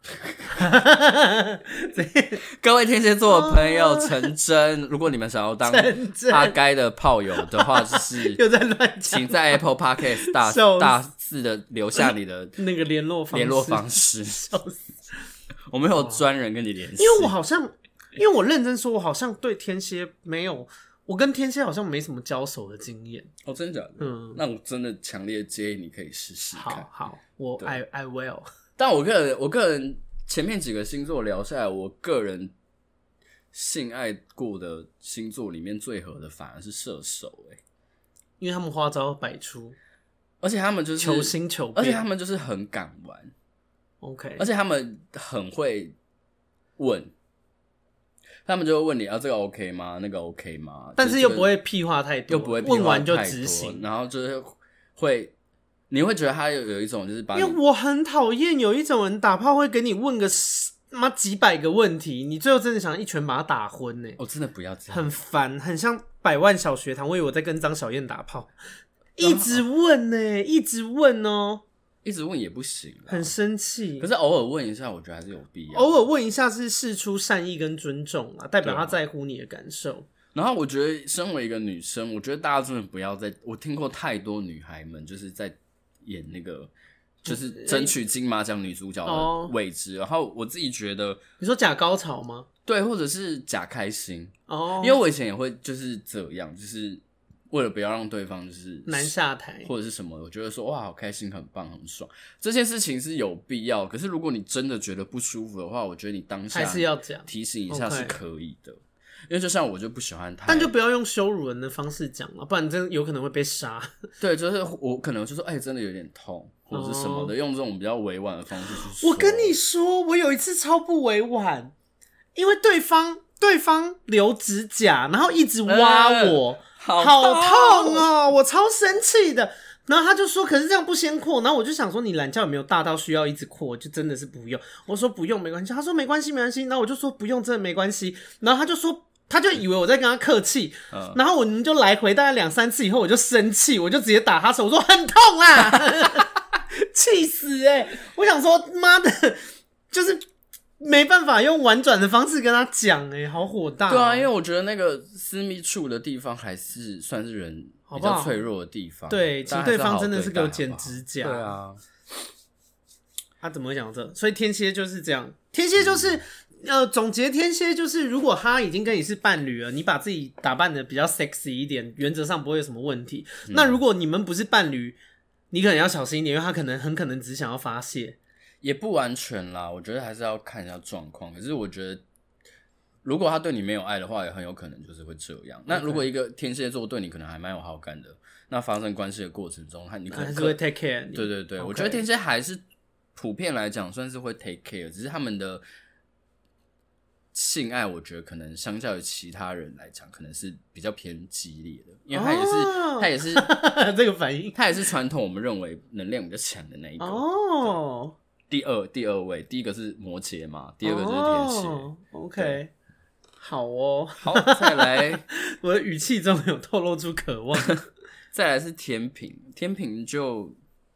各位天蝎座的朋友，成真！如果你们想要当阿该的炮友的话，就是又在乱讲， 请在 Apple Podcast 大大肆的留下你的那个联络方式联络方式。我们有专人跟你联系， 因为我好像，因为我认真说，我好像对天蝎没有，我跟天蝎好像没什么交手的经验。 哦，真的假的？嗯，那我真的强烈建议你可以试试看。 好，好，我 I I will。 但我个人，我个人前面几个星座聊下来，我个人性爱过的星座里面最合的反而是射手、欸， 因为他们花招百出， 而且他们就是求新求变， 而且他们就是很敢玩 ，OK， 而且他们很会问，他们就会问你啊，这个 OK 吗？那个 OK 吗？ 但是又不会屁话太多， 又不会屁话太多， 问完就执行， 然后就是会。你会觉得他有有一种就是把你， 因为我很讨厌有一种人打炮会给你问个妈几百个问题，你最后真的想一拳把他打昏呢、欸？ 哦，真的不要这样， 很烦，很像百万小学堂。我以为我在跟张小燕打炮，一直问呢、欸，一直问哦、喔， 一直问也不行， 很生气。 可是偶尔问一下，我觉得还是有必要。 偶尔问一下是释出善意跟尊重啊，代表他在乎你的感受。 然后我觉得，身为一个女生，我觉得大家真的不要再，我听过太多女孩们就是在。演那个就是争取金马奖女主角的位置、哦、然后我自己觉得你说假高潮吗？ 对，或者是假开心哦，因为我以前也会就是这样，就是为了不要让对方就是难下台或者是什么，我觉得说哇好开心很棒很爽，这件事情是有必要，可是如果你真的觉得不舒服的话，我觉得你当下还是要讲提醒一下是可以的、okay.因为就像我就不喜欢他， 但就不要用羞辱人的方式讲了，不然真的有可能会被杀。 对，就是我可能就说，哎、欸，真的有点痛，或者是什么的，哦、用这种比较委婉的方式去说。 我跟你说，我有一次超不委婉，因为对方对方留指甲，然后一直挖我，欸、好, 好痛哦，我超生气的。然后他就说，可是这样不先扩，然后我就想说，你懒觉有没有大到需要一直扩？就真的是不用。我说不用，没关系。他说没关系，没关系。然后我就说不用，真的没关系。然后他就说。他就以为我在跟他客气、嗯，然后我们就来回大概两三次以后，我就生气，我就直接打他手，我说很痛啊，气死哎、欸！我想说妈的，就是没办法用婉转的方式跟他讲哎、欸，好火大、喔。 对啊，因为我觉得那个私密处的地方还是算是人比较脆弱的地方，好好对，请对方真的是给我剪指甲。 对啊， 他、啊、怎么会讲这？所以天蝎就是这样，天蝎就是。嗯呃，总结天蝎就是，如果他已经跟你是伴侣了，你把自己打扮的比较 sexy 一点，原则上不会有什么问题。嗯、那如果你们不是伴侣，你可能要小心一点，因为他可能很可能只想要发泄， 也不完全啦。我觉得还是要看一下状况。可是我觉得，如果他对你没有爱的话，也很有可能就是会这样。Okay. 那如果一个天蝎座对你可能还蛮有好感的，那发生关系的过程中，他你可能还是会 take care 你。 对对对， okay. 我觉得天蝎还是普遍来讲算是会 take care， 只是他们的性爱，我觉得可能相较于其他人来讲，可能是比较偏激烈的，因为他也是，哦、他也是这个反应， 他也是传统我们认为能量比较强的那一个。 哦， 第二第二位，第一个是摩羯嘛，第二个就是天蝎。 哦、OK， 好哦， 好，再来， 我的语气中有透露出渴望。 再来是天秤，天秤就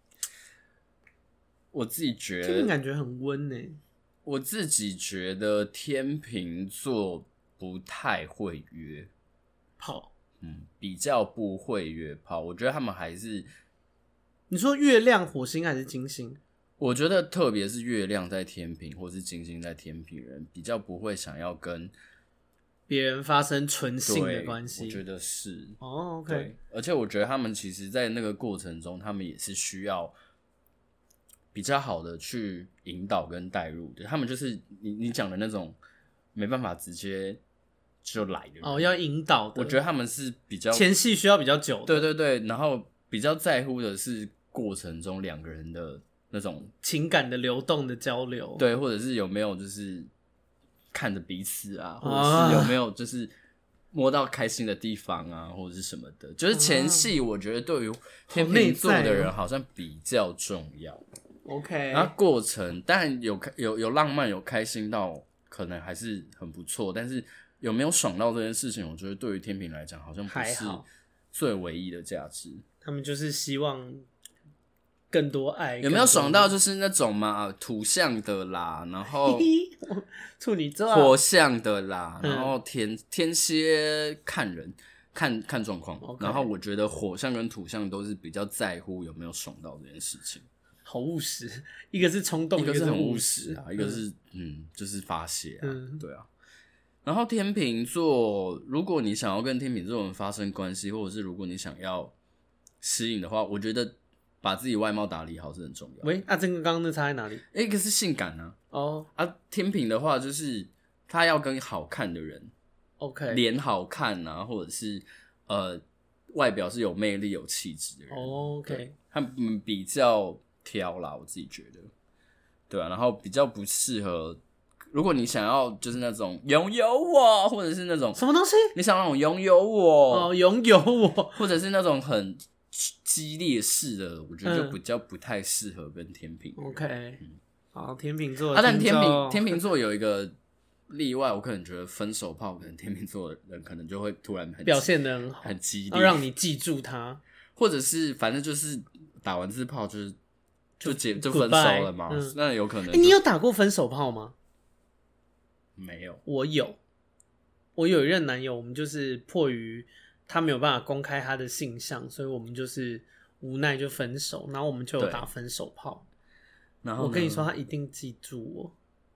我自己觉得， 天秤感觉很温诶。 我自己觉得天秤座不太会约炮， 嗯，比较不会约炮。我觉得他们还是， 你说月亮、火星还是金星？ 我觉得特别是月亮在天秤，或是金星在天秤人，比较不会想要跟别人发生纯性的关系。 我觉得是哦 ，OK。 对，而且我觉得他们其实，在那个过程中，他们也是需要比较好的去引导跟带入的。他们就是你你讲的那种没办法直接就来的人哦，要引导的。 我觉得他们是比较前戏需要比较久的。 对对对，然后比较在乎的是过程中两个人的那种情感的流动的交流， 对，或者是有没有就是看着彼此啊，或者是有没有就是摸到开心的地方啊，或者是什么的，就是前戏，我觉得对于天秤座的人好像比较重要。 OK， 然后过程当然有有有浪漫，有开心到，可能还是很不错，但是有没有爽到这件事情，我觉得对于天秤来讲，好像不是最唯一的价值。 他们就是希望更多爱， 有没有爽到就是那种嘛，土象的啦，然后处女座、 火象的啦，然后天、嗯、天蝎看人看看状况， okay. 然后我觉得火象跟土象都是比较在乎有没有爽到这件事情。 好务实，一个是冲动， 一个是很务实啊，一个是嗯就是发泄啊、 嗯， 对啊。然后天秤座，如果你想要跟天秤座人发生关系，或者是如果你想要吸引的话，我觉得把自己外貌打理好是很重要的。 喂，啊，这跟刚刚那差在哪里？ 一个是性感啊， 哦、oh. 啊，天秤的话就是他要跟好看的人 ，OK， 脸好看啊，或者是呃外表是有魅力、有气质的人、 oh, OK， 他们比较挑啦，我自己觉得，对啊，然后比较不适合。如果你想要就是那种拥有我，或者是那种什么东西， 你想那种拥有我， 哦，拥有我， 或者是那种很激烈式的，我觉得就比较不太适合跟天秤。 OK，、嗯、好，天秤座啊，但天秤天秤座有一个例外，我可能觉得分手炮，可能天秤座的人可能就会突然很表现得很好， 很激烈， 要让你记住他， 或者是反正就是打完这炮就是就结就分手了嘛，嗯、那有可能、 欸。你有打过分手炮吗？ 没有， 我有，我有一任男友，我们就是迫于他没有办法公开他的性向，所以我们就是无奈就分手，然后我们就有打分手炮。然后我跟你说，他一定记住我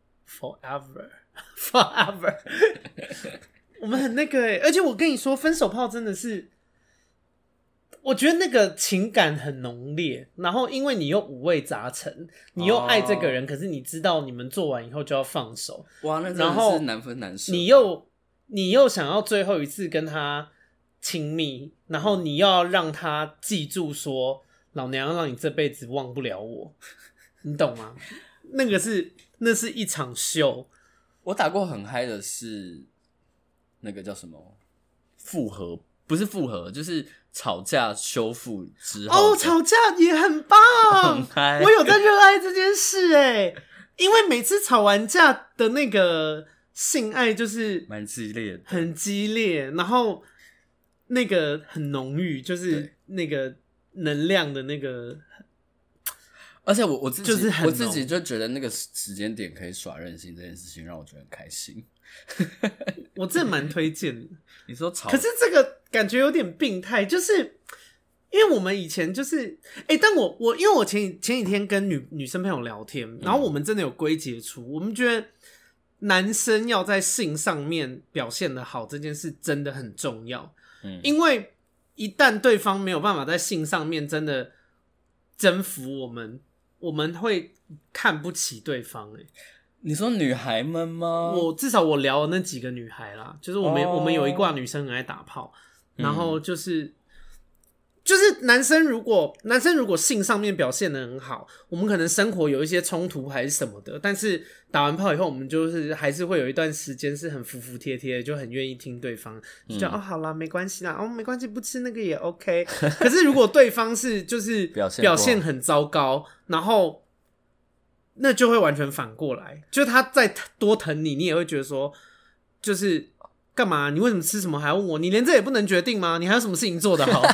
，forever forever 。我们很那个哎、欸，而且我跟你说，分手炮真的是，我觉得那个情感很浓烈，然后因为你又五味杂陈，你又爱这个人，哦、可是你知道你们做完以后就要放手， 哇，那真的是难分难舍。 你又你又想要最后一次跟他亲密，然后你要让他记住说，老娘要让你这辈子忘不了我，你懂吗？那个是那是一场秀。 我打过很嗨的是那个叫什么复合，不是复合，就是吵架修复之后。 哦，吵架也很棒，很嗨。我有在热爱这件事哎，因为每次吵完架的那个性爱就是蛮激烈的， 很激烈，然后那个很浓郁，就是那个能量的那个。 而且我我自己、 就是、 我自己就觉得那个时间点可以耍任性这件事情让我觉得很开心。 我真的蛮推荐的。 你说吵， 可是这个感觉有点病态，就是因为我们以前就是哎、欸，但我我因为我前前几天跟女女生朋友聊天，然后我们真的有归结出，我们觉得男生要在性上面表现得好这件事真的很重要。嗯，因为一旦对方没有办法在性上面真的征服我们，我们会看不起对方、欸。 你说女孩们吗？ 我至少我聊的那几个女孩啦，就是我们、oh. 我们有一挂女生很爱打炮，然后就是、嗯、 就是男生如果男生如果性上面表现得很好，我们可能生活有一些冲突还是什么的，但是打完炮以后，我们就是还是会有一段时间是很服服帖帖的，就很愿意听对方，就讲、嗯、哦好啦，没关系啦，哦没关系，不吃那个也 OK。可是如果对方是就是表现很糟糕，然后那就会完全反过来，就他再多疼你，你也会觉得说，就是干嘛？你为什么吃什么还要问我？你连这也不能决定吗？你还有什么事情做得好？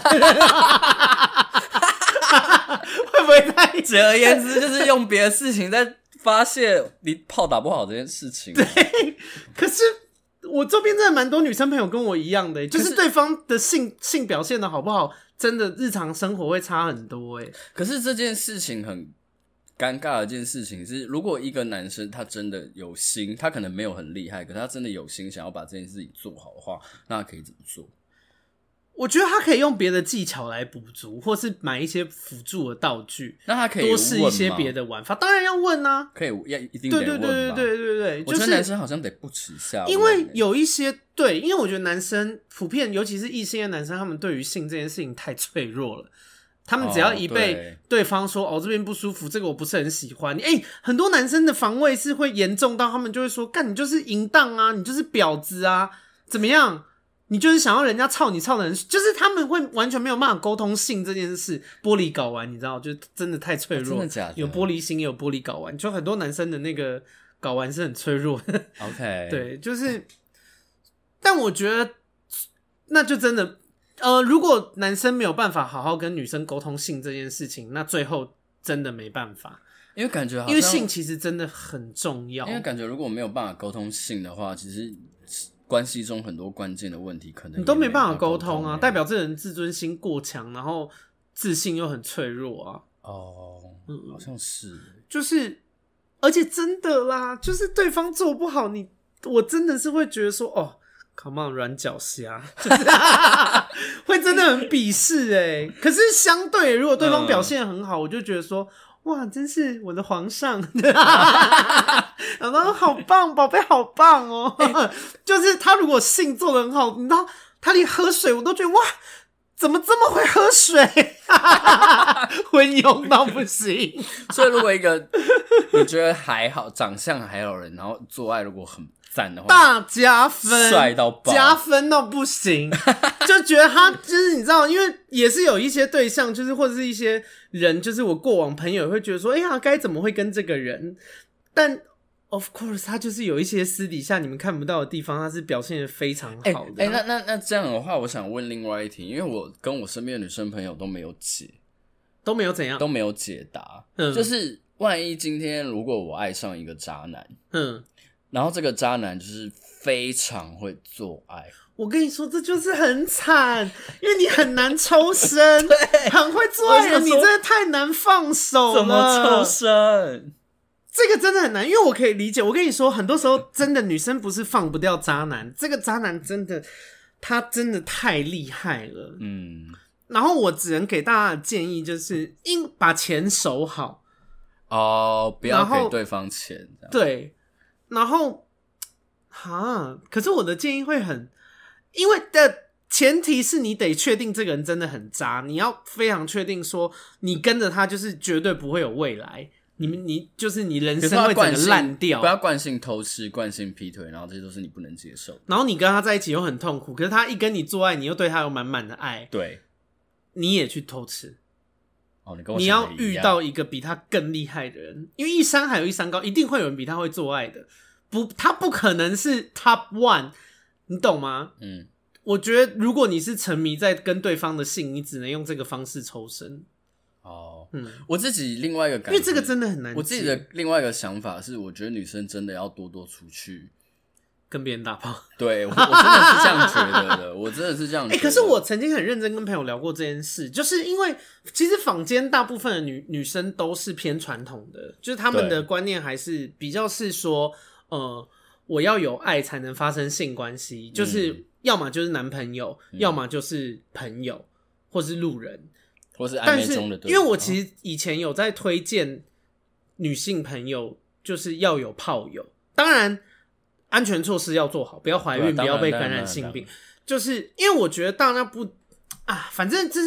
会不会太？ 简而言之，就是用别的事情在发泄你炮打不好这件事情。 对，可是我周边真的蛮多女生朋友跟我一样的、欸，就是对方的性性表现的好不好，真的日常生活会差很多、欸。 可是这件事情很尴尬的一件事情是，如果一个男生他真的有心，他可能没有很厉害，可是他真的有心想要把这件事情做好的话，那他可以怎么做？ 我觉得他可以用别的技巧来补足，或是买一些辅助的道具。 那他可以多试一些别的玩法，当然要问啊， 可以要一定得问吧。对对对对对对， 我觉得男生好像得不耻下问， 因为有一些对，因为我觉得男生普遍，尤其是异性的男生，他们对于性这件事情太脆弱了。他们只要一被对方说 哦, 哦这边不舒服，这个我不是很喜欢你，哎，很多男生的防卫是会严重到他们就会说，干你就是淫荡啊，你就是婊子啊，怎么样？你就是想要人家操你操的人，就是他们会完全没有办法沟通性这件事，玻璃睾丸你知道，就真的太脆弱， 哦、真的假的？ 有玻璃心也有玻璃睾丸，就很多男生的那个睾丸是很脆弱的。 OK， 对，就是，但我觉得那就真的，呃，如果男生没有办法好好跟女生沟通性这件事情，那最后真的没办法， 因为感觉好像因为性其实真的很重要， 因为感觉如果没有办法沟通性的话，其实关系中很多关键的问题可能你都没办法沟通啊，代表这人自尊心过强，然后自信又很脆弱啊。 哦，嗯，好像是， 就是，而且真的啦，就是对方做不好，你我真的是会觉得说，哦 ，come on， 软脚虾，就是会真的很鄙视哎。可是相对，如果对方表现很好，嗯、我就觉得说。哇，真是我的皇上！然后好棒，宝贝好棒哦！欸、就是他如果性做得很好，你知道他连喝水我都觉得哇，怎么这么会喝水？昏庸到不行。 所以如果一个你觉得还好、长相还好人，然后做爱如果很赞的话， 大加分， 帅到爆， 加分到不行，就觉得他就是你知道，因为也是有一些对象，就是或者是一些人，就是我过往朋友也会觉得说，哎呀，该怎么会跟这个人？但 of course， 他就是有一些私底下你们看不到的地方，他是表现得非常好的、啊。 哎、欸欸，那那那这样的话，我想问另外一题，因为我跟我身边的女生朋友都没有解， 都没有怎样， 都没有解答。嗯，就是万一今天如果我爱上一个渣男，嗯。然后这个渣男就是非常会做爱， 我跟你说这就是很惨，因为你很难抽身，很会做爱的你真的太难放手了。 怎么抽身？ 这个真的很难，因为我可以理解。我跟你说，很多时候真的女生不是放不掉渣男，这个渣男真的他真的太厉害了。嗯，然后我只能给大家的建议就是，应把钱守好哦，不要给对方钱。 对。然后，哈，可是我的建议会很，因为的前提是你得确定这个人真的很渣，你要非常确定说你跟着他就是绝对不会有未来，你你就是你人生会整个烂掉， 不要惯性偷吃、惯性劈腿，然后这些都是你不能接受的。 然后你跟他在一起又很痛苦，可是他一跟你做爱，你又对他有满满的爱， 对， 你也去偷吃。 哦，你跟我你要遇到一个比他更厉害的人，因为一山还有一山高，一定会有人比他会做爱的，不，他不可能是 top one， 你懂吗？嗯，我觉得如果你是沉迷在跟对方的性，你只能用这个方式抽身。 哦，嗯，我自己另外一个感觉， 因为这个真的很难。 我自己的另外一个想法是，我觉得女生真的要多多出去。 跟别人打炮， 对，我我真的是这样觉得的，我真的是这样觉得。 哎、欸，可是我曾经很认真跟朋友聊过这件事，就是因为其实坊间大部分的女女生都是偏传统的，就是他们的观念还是比较是说，呃，我要有爱才能发生性关系，就是要么就是男朋友，嗯、要么就是朋友，或是路人， 或是暧昧中的对象。 因为我其实以前有在推荐女性朋友，就是要有炮友，当然。安全措施要做好，不要怀孕，不要被感染性病。就是因为我觉得大家不啊，反正就是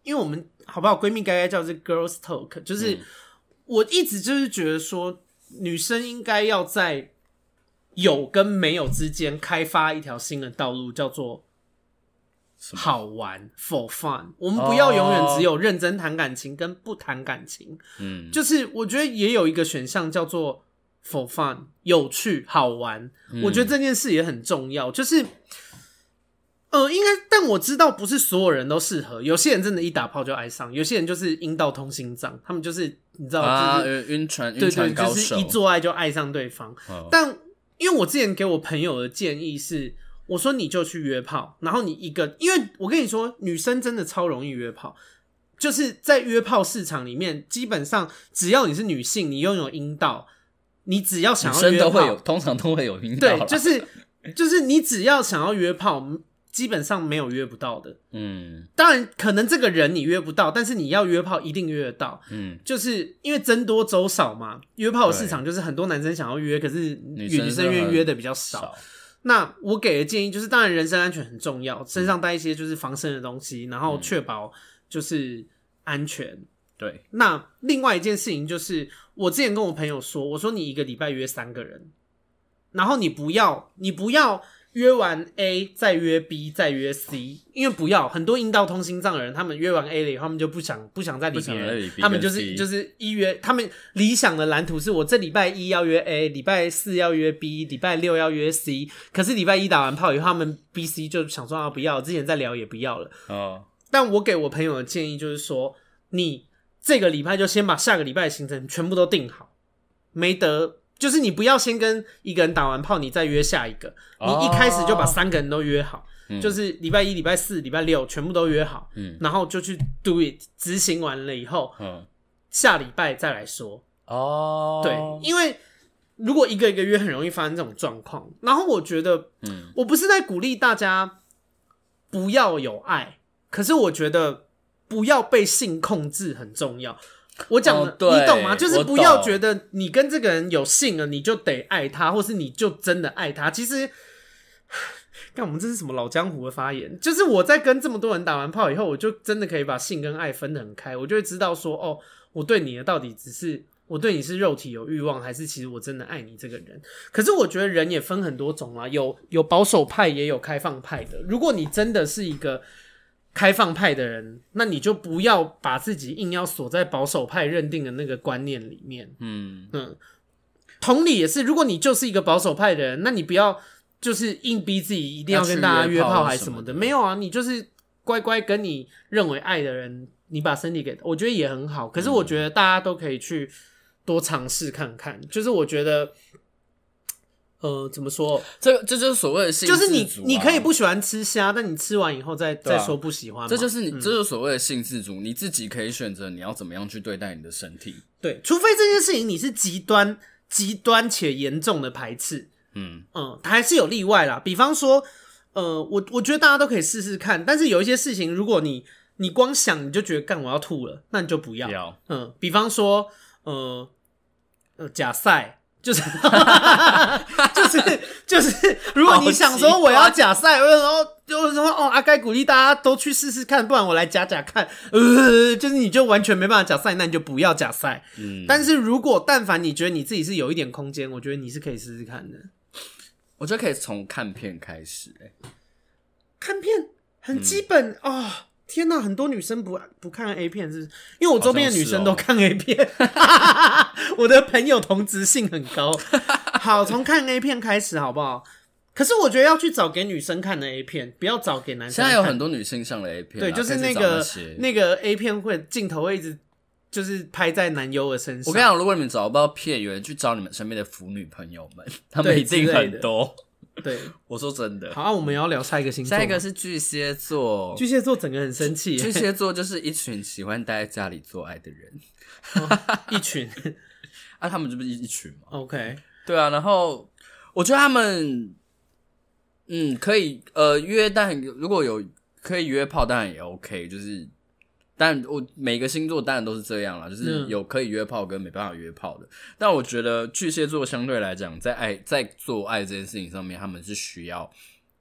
因为我们好不好闺蜜该该叫这 girls talk， 就是、嗯、我一直就是觉得说，女生应该要在有跟没有之间开发一条新的道路，叫做好玩 for fun。我们不要永远只有认真谈感情跟不谈感情，嗯，就是我觉得也有一个选项叫做 for fun， 有趣好玩、嗯。我觉得这件事也很重要，就是。呃，应该，但我知道不是所有人都适合。有些人真的，一打炮就爱上；有些人就是阴道通心脏，他们就是你知道， 啊、 就是晕船，晕船高手， 就是一做爱就爱上对方。哦、但因为我之前给我朋友的建议是，我说你就去约炮，然后你一个，因为我跟你说，女生真的超容易约炮，就是在约炮市场里面，基本上只要你是女性，你拥有阴道，你只要想要约炮， 女生都会有，通常都会有阴道。 对，就是就是你只要想要约炮。基本上没有约不到的，嗯，当然可能这个人你约不到，但是你要约炮一定约得到，嗯，就是因为僧多粥少嘛，约炮的市场就是很多男生想要约，可是女生愿意约的比较少。少那我给的建议就是，当然人身安全很重要，身上带一些就是防身的东西，然后确保就是安全。嗯、 对， 那另外一件事情就是，我之前跟我朋友说，我说你一个礼拜约三个人，然后你不要，你不要。约完 A 再约 B 再约 C， 因为不要很多阴道通心脏的人，他们约完 A 了以后，他们就不想不想再理别人，他们就是就是一约，他们理想的蓝图是我这礼拜一要约 A， 礼拜四要约 B， 礼拜六要约 C， 可是礼拜一打完炮以后，他们 B、C 就想说啊不要，之前在聊也不要了。哦，但我给我朋友的建议就是说，你这个礼拜就先把下个礼拜的行程全部都定好，没得。就是你不要先跟一个人打完炮，你再约下一个。你一开始就把三个人都约好，哦、就是礼拜一、礼拜四、礼拜六全部都约好，嗯、然后就去 do it， 执行完了以后，嗯、下礼拜再来说。哦，对，因为如果一个一个约，很容易发生这种状况。然后我觉得，嗯，我不是在鼓励大家不要有爱，可是我觉得不要被性控制很重要。我讲的、哦、你懂吗？就是不要觉得你跟这个人有性了，你就得爱他，或是你就真的爱他。其实，看我们这是什么老江湖的发言？就是我在跟这么多人打完炮以后，我就真的可以把性跟爱分得很开，我就会知道说，哦，我对你的到底只是我对你是肉体有欲望，还是其实我真的爱你这个人？可是我觉得人也分很多种啦，有有保守派，也有开放派的。如果你真的是一个开放派的人，那你就不要把自己硬要锁在保守派认定的那个观念里面。嗯嗯，同理也是，如果你就是一个保守派的人，那你不要就是硬逼自己一定要跟大家约炮还是什么的。没有啊，你就是乖乖跟你认为爱的人，你把身体给，我觉得也很好。可是我觉得大家都可以去多尝试看看，就是我觉得。呃，怎么说？ 这这就是所谓的性自主、啊， 就是你你可以不喜欢吃虾，但你吃完以后再、啊、再说不喜欢嘛。 这就是你，嗯、这就是所谓的性自主，你自己可以选择你要怎么样去对待你的身体。 对，除非这件事情你是极端极端且严重的排斥，嗯嗯，还是有例外啦。比方说，呃，我我觉得大家都可以试试看，但是有一些事情，如果你你光想你就觉得干我要吐了，那你就不要。不要嗯，比方说，呃呃，假赛。就是就是就是，如果你想说我要假赛，然后就是说哦，阿该鼓励大家都去试试看，不然我来假假看，呃，就是你就完全没办法假赛，那你就不要假赛。嗯，但是如果但凡你觉得你自己是有一点空间，我觉得你是可以试试看的。 我觉得可以从看片开始、欸， 看片很基本、嗯、哦。天哪，很多女生不不看 A 片是不是？因为我周边的女生都看 A 片，哦、我的朋友同质性很高。好，从看 A 片开始好不好？可是我觉得要去找给女生看的 A 片，不要找给男生看。 现在有很多女性向的 A 片、啊， 对，就是那个那, 那个 A 片会镜头会一直就是拍在男优的身上。 我跟你讲，如果你们找不到片，有人去找你们身边的腐女朋友们，他们一定很多。 对， 我说真的。 好、啊，我们要聊下一个星座。 下一个是巨蟹座。 巨蟹座整个很生气。 巨蟹座就是一群喜欢待在家里做爱的人。 哦、一群啊，他们就不是一群嘛 ？OK， 对啊。然后我觉得他们，嗯，可以呃约，但如果有可以约炮，当然也 OK， 就是。但我每个星座当然都是这样啦，就是有可以约炮跟没办法约炮的。嗯、但我觉得巨蟹座相对来讲，在爱在做爱这件事情上面，他们是需要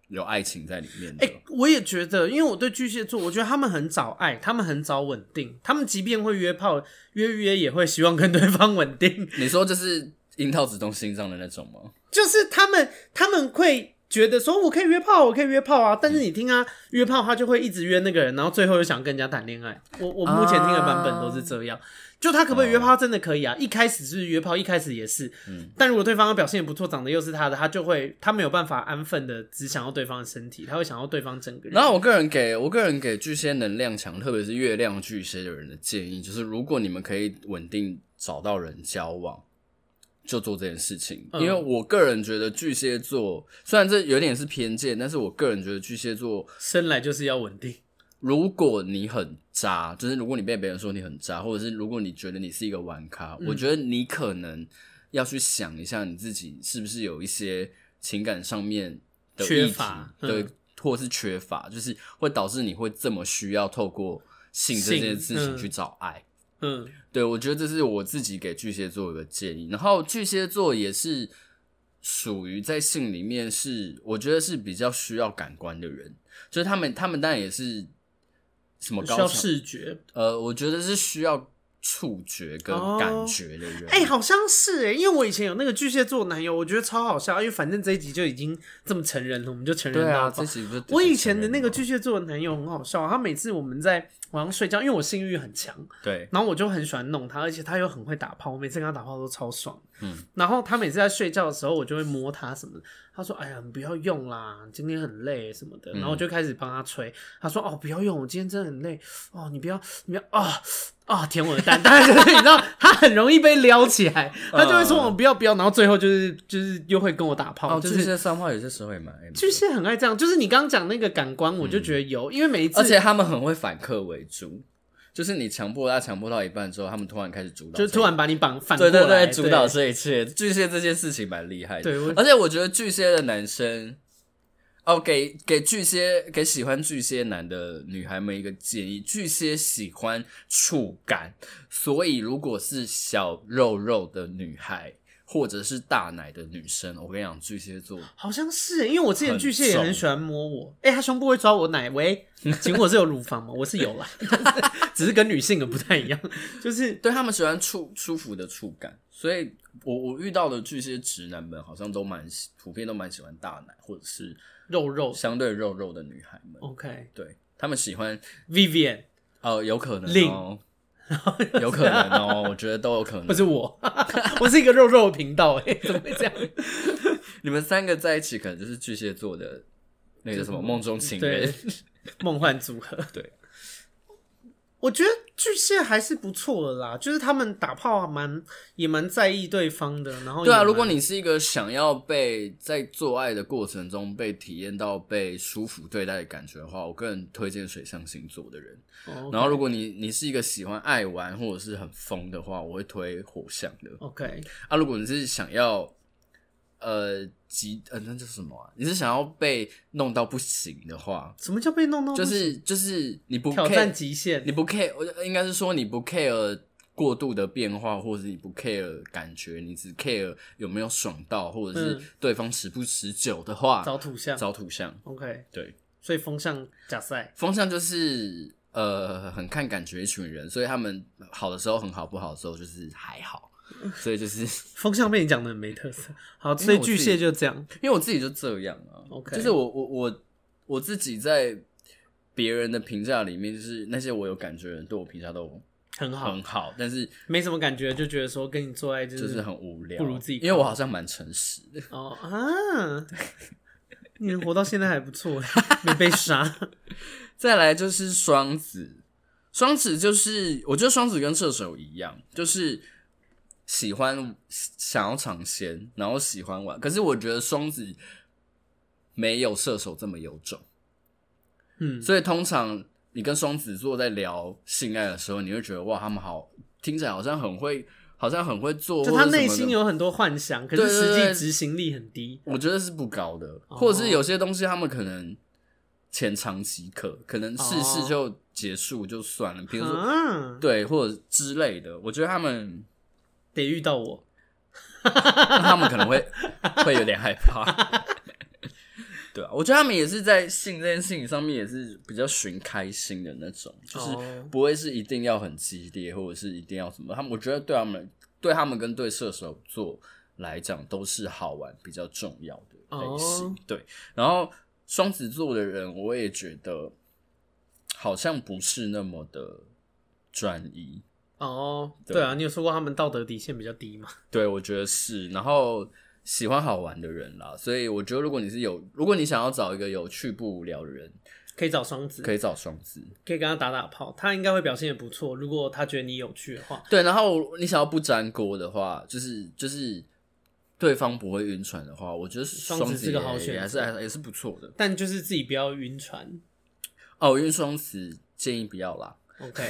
有爱情在里面的。 哎、欸，我也觉得，因为我对巨蟹座，我觉得他们很早爱，他们很早稳定，他们即便会约炮，约约也会希望跟对方稳定。 你说就是樱桃直通心脏的那种吗？ 就是他们，他们会觉得说我可以约炮，我可以约炮啊，但是你听他约炮，他就会一直约那个人，然后最后又想跟人家谈恋爱。我我目前听的版本都是这样。啊，就他可不可以约炮真的可以啊，一开始是约炮，一开始也是，嗯，但如果对方表现也不错，长得又是他的，他就会他没有办法安分的只想要对方的身体，他会想要对方整个人。 然后我个人给我个人给巨蟹能量强，特别是月亮巨蟹的人的建议，就是如果你们可以稳定找到人交往，就做这件事情。嗯，因为我个人觉得巨蟹座虽然这有点是偏见，但是我个人觉得巨蟹座生来就是要稳定。 如果你很渣，就是如果你被别人说你很渣，或者是如果你觉得你是一个玩咖，嗯，我觉得你可能要去想一下你自己是不是有一些情感上面的议题缺乏， 对，嗯，或是缺乏，就是会导致你会这么需要透过性这件事情去找爱。嗯，对，我觉得这是我自己给巨蟹座一个建议。然后巨蟹座也是属于在性里面是，我觉得是比较需要感官的人，就是他们，他们当然也是。什么高潮？ 需要视觉？ 呃，我觉得是需要触觉跟感觉的人。 哎，哦，欸，好像是哎，因为我以前有那个巨蟹座男友，我觉得超好笑，因为反正这一集就已经这么成人了，我们就成人了。 对啊，这集不是我以前的那个巨蟹座的男友很好笑，他每次我们在晚上睡觉，因为我性欲很强， 对， 然后我就很喜欢弄他，而且他又很会打炮，我每次跟他打炮都超爽。嗯，然后他每次在睡觉的时候，我就会摸他什么的。他说：“哎呀，你不要用啦，今天很累什么的。”然后我就开始帮他吹。他说：“哦，不要用，我今天真的很累。哦，你不要，你不要啊啊，舔我的蛋。”当然就是你知道，他很容易被撩起来，他就会说：“我不要不要。”然后最后就是就是又会跟我打炮。 哦， 就是巨蟹三号有些时候也蛮爱， 巨蟹很爱这样。就是你刚刚讲那个感官，我就觉得有，嗯，因为每一次， 而且他们很会反客为主。就是你强迫他强迫到一半之后，他们突然开始主导， 就突然把你绑反过来， 对对对，主导这一切。巨蟹这件事情蛮厉害的，对，而且我觉得巨蟹的男生，哦，给给巨蟹给喜欢巨蟹男的女孩们一个建议：巨蟹喜欢触感，所以如果是小肉肉的女孩。或者是大奶的女生，我跟你讲，巨蟹座好像是，因为我之前巨蟹也很喜欢摸我，哎，他胸部会抓我奶，喂，请问我是有乳房吗？我是有啦，只是跟女性的不太一样，就是对他们喜欢触舒服的触感，所以我我遇到的巨蟹直男们好像都蛮普遍都蛮喜欢大奶或者是肉肉相对肉肉的女孩们。 OK， 对他们喜欢 Vivian， 哦，有可能哦。有可能哦，我觉得都有可能。 不是我，我是一个肉肉的频道，哎，怎么会这样？ 你们三个在一起，可能就是巨蟹座的那个什么梦中情人， 梦幻组合。 对， 我觉得巨蟹还是不错的啦，就是他们打炮蛮也蛮在意对方的，然后对啊，如果你是一个想要被在做爱的过程中被体验到被舒服对待的感觉的话，我个人推荐水象星座的人。Oh, okay. 然后如果你你是一个喜欢爱玩或者是很疯的话，我会推火象的。 OK， 啊，如果你是想要呃极呃那叫什么啊？你是想要被弄到不行的话， 什么叫被弄到不行？ 就是就是你不 care, 挑战极限， 你不 care， 应该是说你不 care 过度的变化，或者是你不 care 感觉，你只 care 有没有爽到，或者是对方持不持久的话， 找土象， 找土象。 OK， 对， 所以风象假赛， 风象就是呃很看感觉一群人，所以他们好的时候很好，不好的时候就是还好。所以就是风向被你讲的很没特色，好，所以巨蟹就这样， 因为我自己就这样啊。 OK， 就是我我我我自己在别人的评价里面，就是那些我有感觉的人对我评价都很好很好，但是没什么感觉，就觉得说跟你做爱就是, 就是很无聊， 不如自己， 因为我好像蛮诚实的。 哦啊，你能活到现在还不错，没被杀。 再来就是双子，双子就是我觉得双子跟射手一样，就是喜欢想要尝鲜，然后喜欢玩。可是我觉得双子没有射手这么有种，嗯，所以通常你跟双子座在聊性爱的时候，你会觉得哇，他们好听起来好像很会，好像很会做， 就他内心有很多幻想，可是实际执行力很低。 我觉得是不高的，哦，或者是有些东西他们可能浅尝即可，可能试试就结束就算了，比如说，啊，对，或者之类的。我觉得他们得遇到我， 他们可能会会有点害怕。对啊， 我觉得他们也是在性这件事情上面也是比较寻开心的那种，就是不会是一定要很激烈，或者是一定要什么。他们我觉得对他们、对他们跟对射手座来讲都是好玩比较重要的类型。Oh. 对，然后双子座的人，我也觉得好像不是那么的专一。 哦、oh, ，对啊，你有说过他们道德底线比较低嘛？ 对，我觉得是。然后喜欢好玩的人啦，所以我觉得如果你是有，如果你想要找一个有趣不无聊的人， 可以找双子， 可以找双子， 可以跟他打打炮，他应该会表现得不错。如果他觉得你有趣的话， 对。然后你想要不沾锅的话，就是就是对方不会晕船的话，我觉得双子是个好选择， 还是还也是不错的。 但就是自己不要晕船哦，晕双子建议不要啦。 OK，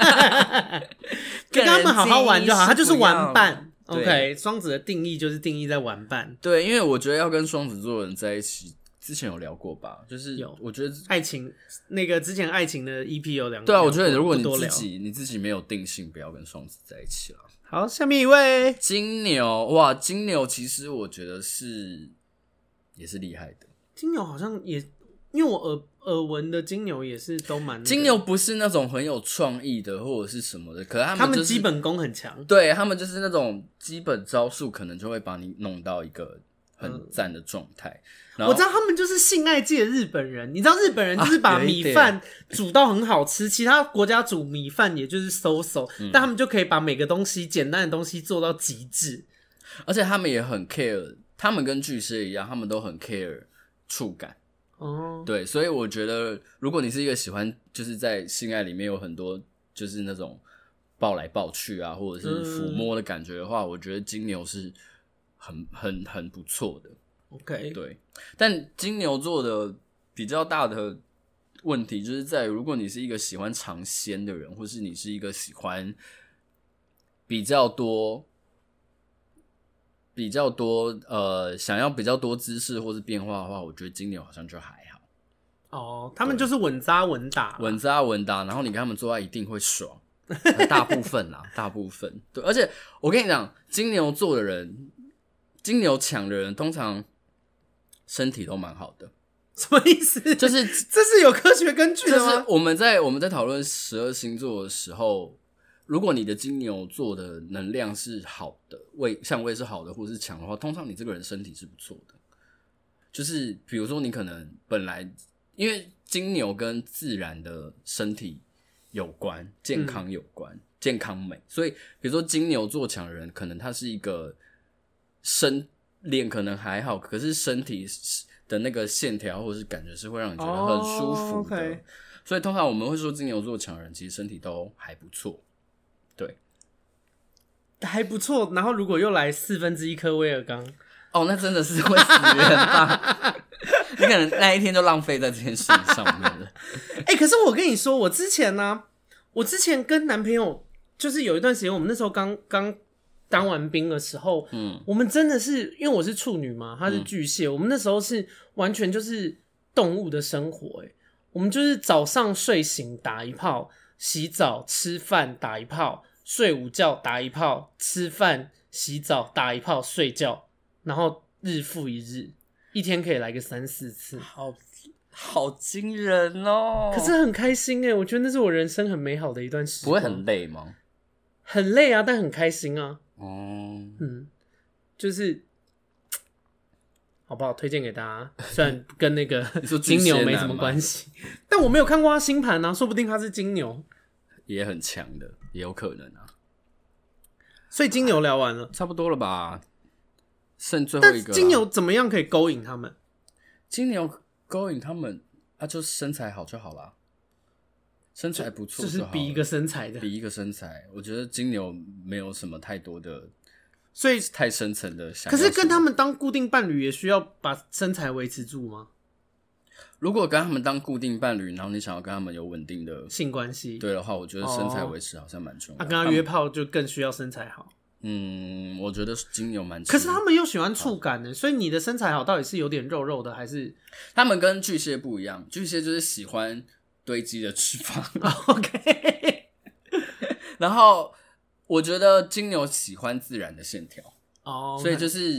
跟他们好好玩就好，他就是玩伴。OK， 双子的定义就是定义在玩伴。 对，因为我觉得要跟双子座的人在一起，之前有聊过吧？就是有，我觉得爱情那个之前爱情的 E P 有两个。 对啊，我觉得如果你自己你自己没有定性，不要跟双子在一起了。 好，下面一位金牛，哇，金牛其实我觉得是也是厉害的。 金牛好像也，因为我耳耳闻的金牛也是都蛮、那個、 金牛不是那种很有创意的或者是什么的，可是他们、就是、 他们基本功很强， 对他们就是那种基本招数，可能就会把你弄到一个很赞的状态。 嗯、我知道他们就是性爱界的日本人，你知道日本人就是把米饭煮到很好吃，啊、其他国家煮米饭也就是 so so，、嗯、但他们就可以把每个东西简单的东西做到极致， 而且他们也很 care， 他们跟巨蟹一样，他们都很 care 触感。哦，对，所以我觉得，如果你是一个喜欢就是在性爱里面有很多就是那种抱来抱去啊，或者是抚摸的感觉的话，嗯、我觉得金牛是很很很不错的。 OK， 对，但金牛座的比较大的问题就是在于，如果你是一个喜欢尝鲜的人，或是你是一个喜欢比较多。比较多呃，想要比较多姿势或是变化的话，我觉得金牛好像就还好。 哦，他们就是稳扎稳打， 稳扎稳打，然后你跟他们做爱一定会爽，大部分啦，大部分对。而且我跟你讲，金牛座的人，金牛强的人，通常身体都蛮好的。 什么意思？ 就是这是有科学根据的吗？ 就是我们在我们在讨论十二星座的时候。如果你的金牛座的能量是好的，位相位是好的，或是强的话，通常你这个人身体是不错的。就是比如说，你可能本来因为金牛跟自然的身体有关，健康有关，嗯、健康美，所以比如说金牛座强的人，可能他是一个身脸可能还好，可是身体的那个线条或者是感觉是会让你觉得很舒服的。Oh, okay. 所以通常我们会说金牛座强的人，其实身体都还不错。对， 还不错。然后如果又来四分之一颗威尔刚， 哦，那真的是会死人吧？你可能那一天就浪费在这件事情上面了。 哎、欸，可是我跟你说，我之前呢、啊，我之前跟男朋友就是有一段时间，我们那时候刚刚当完兵的时候，嗯，我们真的是因为我是处女嘛，他是巨蟹，嗯、我们那时候是完全就是动物的生活、欸，哎，我们就是早上睡醒打一炮。洗澡、吃饭、打一炮，睡午觉、打一炮，吃饭、洗澡、打一炮，睡觉，然后日复一日，一天可以来个三四次， 好好惊人哦！ 可是很开心耶，我觉得那是我人生很美好的一段时光。 不会很累吗？ 很累啊，但很开心啊。 哦， 嗯，就是好不好？推荐给大家，虽然跟那个金牛没什么关系，但我没有看过他星盘啊，说不定他是金牛。 也很强的，也有可能啊。 所以金牛聊完了， 差不多了吧？剩最后一个、啊。 但金牛怎么样可以勾引他们？ 金牛勾引他们啊，就身材好就好啦。身材不错就好了， 就是比一个身材的， 比一个身材。我觉得金牛没有什么太多的， 所以太深层的想。 可是跟他们当固定伴侣，也需要把身材维持住吗？ 如果跟他们当固定伴侣，然后你想要跟他们有稳定的性关系， 对的话，我觉得身材维持好像蛮重要的。 那、哦啊、跟他约炮就更需要身材好。 嗯，我觉得金牛蛮。 可是他们又喜欢触感呢，所以你的身材好到底是有点肉肉的，还是他们跟巨蟹不一样？巨蟹就是喜欢堆积的脂肪。 OK， 然后我觉得金牛喜欢自然的线条。 哦、oh, okay. 所以就是。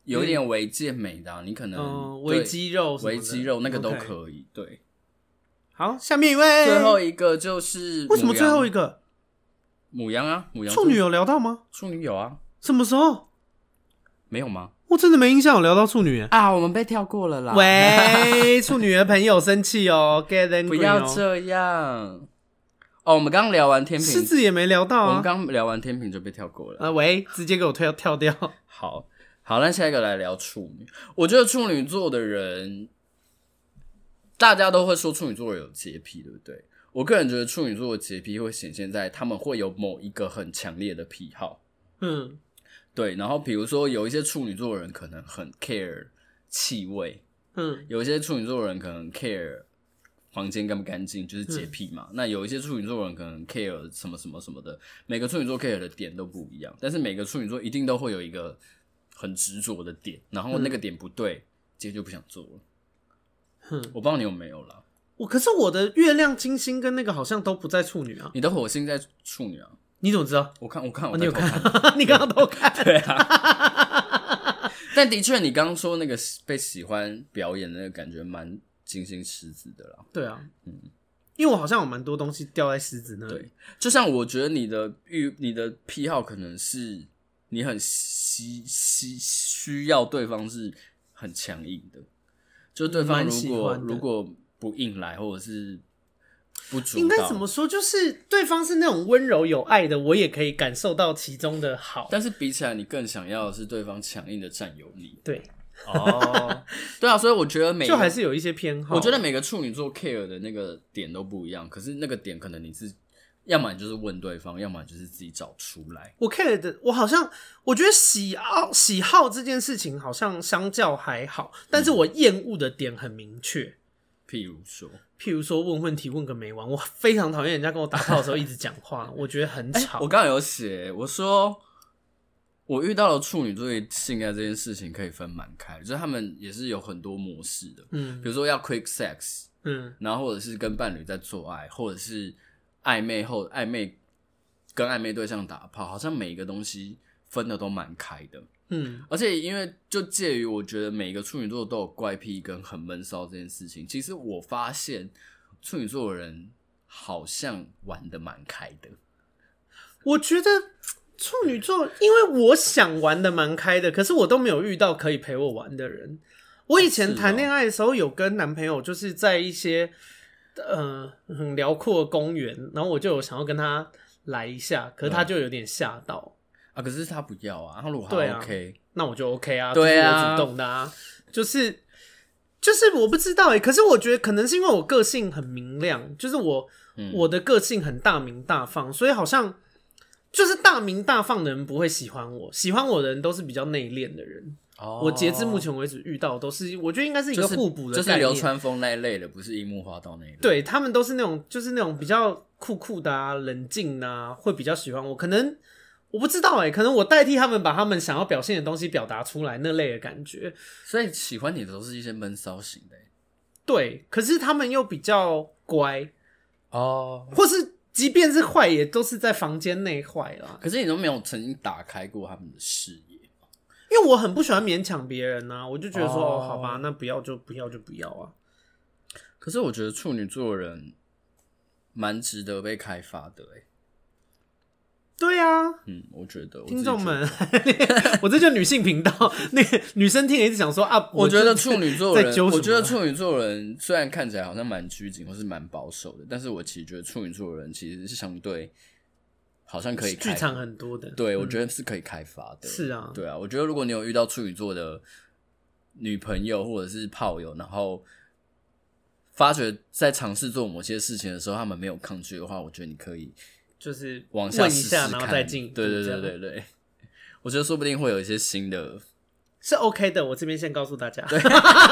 有一点微健美的、啊，你可能嗯微肌肉什么的， 微肌肉那个都 OK 可以。对， 好，下面一位， 最后一个就是为什么最后一个母羊啊？母羊处女有聊到吗？ 处女有啊？ 什么时候？ 没有吗？ 我真的没印象有聊到处女耶啊，我们被跳过了啦。 喂，处女的朋友生气哦 ，get angry 哦， 不要这样。哦，我们刚聊完天平， 狮子也没聊到啊。 我们刚聊完天平就被跳过了。 啊，喂，直接给我跳跳掉。 好好，那下一个来聊处女。我觉得处女座的人，大家都会说处女座有洁癖，对不对？我个人觉得处女座的洁癖会显现在他们会有某一个很强烈的癖好。 嗯， 对。然后比如说有一些处女座的人可能很 care 气味， 嗯， 有一些处女座的人可能 care 房间干不干净，就是洁癖嘛、嗯。那有一些处女座的人可能 care 什么什么什么的，每个处女座 care 的点都不一样，但是每个处女座一定都会有一个很执着的点，然后那个点不对，今天就不想做了。嗯，我不知道你有没有啦。 我可是我的月亮、金星跟那个好像都不在处女啊。 你的火星在处女啊？ 你怎么知道？ 我看，我看，我、 哦、你有看？你刚刚都看？ 对啊。但的确，你刚刚说那个被喜欢表演的那个感觉蛮金星狮子的啦。 对啊，嗯，因为我好像有蛮多东西掉在狮子那里。 对，就像我觉得你的欲、你的癖好可能是你很需需需要对方是很强硬的，就对方如果如果不硬来，或者是不主导， 应该怎么说？就是对方是那种温柔有爱的，我也可以感受到其中的好。 但是比起来，你更想要的是对方强硬的占有你。 对。 哦，对啊，所以我觉得每就还是有一些偏好。 我觉得每个处女座 care 的那个点都不一样，可是那个点可能你是，要么你就是问对方，要么就是自己找出来。 我 care 的，我好像我觉得喜好喜好这件事情好像相较还好，但是我厌恶的点很明确。嗯、 譬如说， 譬如说问问题问个没完，我非常讨厌人家跟我打炮的时候一直讲话，我觉得很吵。 欸、我刚刚有写，我说。我遇到了处女座对性爱这件事情可以分蛮开，就是他们也是有很多模式的，嗯，比如说要 quick sex， 嗯，然后或者是跟伴侣在做爱，或者是暧昧后暧昧跟暧昧对象打炮，好像每一个东西分的都蛮开的，嗯，而且因为就介于我觉得每个处女座都有怪癖跟很闷骚这件事情，其实我发现处女座的人好像玩的蛮开的， 我觉得。处女座，因为我想玩的蛮开的，可是我都没有遇到可以陪我玩的人。我以前谈恋爱的时候，有跟男朋友就是在一些呃很辽阔的公园，然后我就有想要跟他来一下，可是他就有点吓到、 嗯、啊。可是他不要啊，他如果他 OK，、啊、 那我就 OK 啊， 对啊， 就是我主动的啊，就是就是我不知道哎、欸，可是我觉得可能是因为我个性很明亮，就是我、嗯、我的个性很大明大放，所以好像。就是大明大放的人不会喜欢我，喜欢我的人都是比较内敛的人。哦，我截至目前为止遇到都是，我觉得应该是一个互补的概念， 就是流川枫那一类的，不是樱木花道那一类。 对，他们都是那种，就是那种比较酷酷的啊，冷静啊，会比较喜欢我。可能我不知道哎、欸，可能我代替他们把他们想要表现的东西表达出来那类的感觉。 所以喜欢你的都是一些闷骚型的、欸。 对，可是他们又比较乖哦， 或是。即便是坏，也都是在房间内坏啦。 可是你都没有曾经打开过他们的视野， 因为我很不喜欢勉强别人啊，我就觉得说，哦，好吧，那不要就不要就不要啊。 可是我觉得处女座的人蛮值得被开发的、欸， 对啊， 嗯，我觉得听众们，我这就女性频道，那个女生听也一直想说啊， 我觉得处女座人，我觉得处女座人虽然看起来好像蛮拘谨或是蛮保守的，但是我其实觉得处女座人其实是相对好像可以剧场很多的， 对、嗯、我觉得是可以开发的， 是啊， 对啊，我觉得如果你有遇到处女座的女朋友或者是炮友，然后发觉在尝试做某些事情的时候，他们没有抗拒的话，我觉得你可以。 就是往下问一下，然后再进。 对对对对对，我觉得说不定会有一些新的， 是 OK 的。我这边先告诉大家。对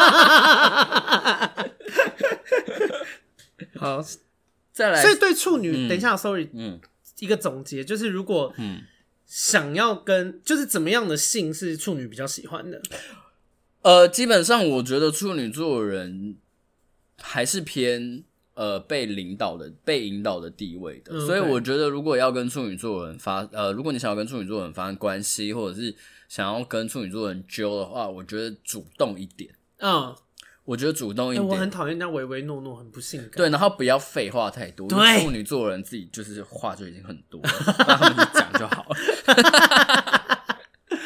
好， 再来。 所以对处女，嗯、等一下 ，sorry， 嗯， 一个总结就是，如果嗯想要跟，就是怎么样的性是处女比较喜欢的？ 呃，基本上我觉得处女座的人还是偏。呃，被领导的、被引导的地位的， okay. 所以我觉得，如果要跟处女座人发，呃，如果你想要跟处女座人发生关系，或者是想要跟处女座人揪的话，我觉得主动一点。 嗯， 我觉得主动一点。 欸、我很讨厌人家唯唯诺诺，很不性感。 对，然后不要废话太多。 对， 处女座人自己就是话就已经很多了，让他们去讲就好了。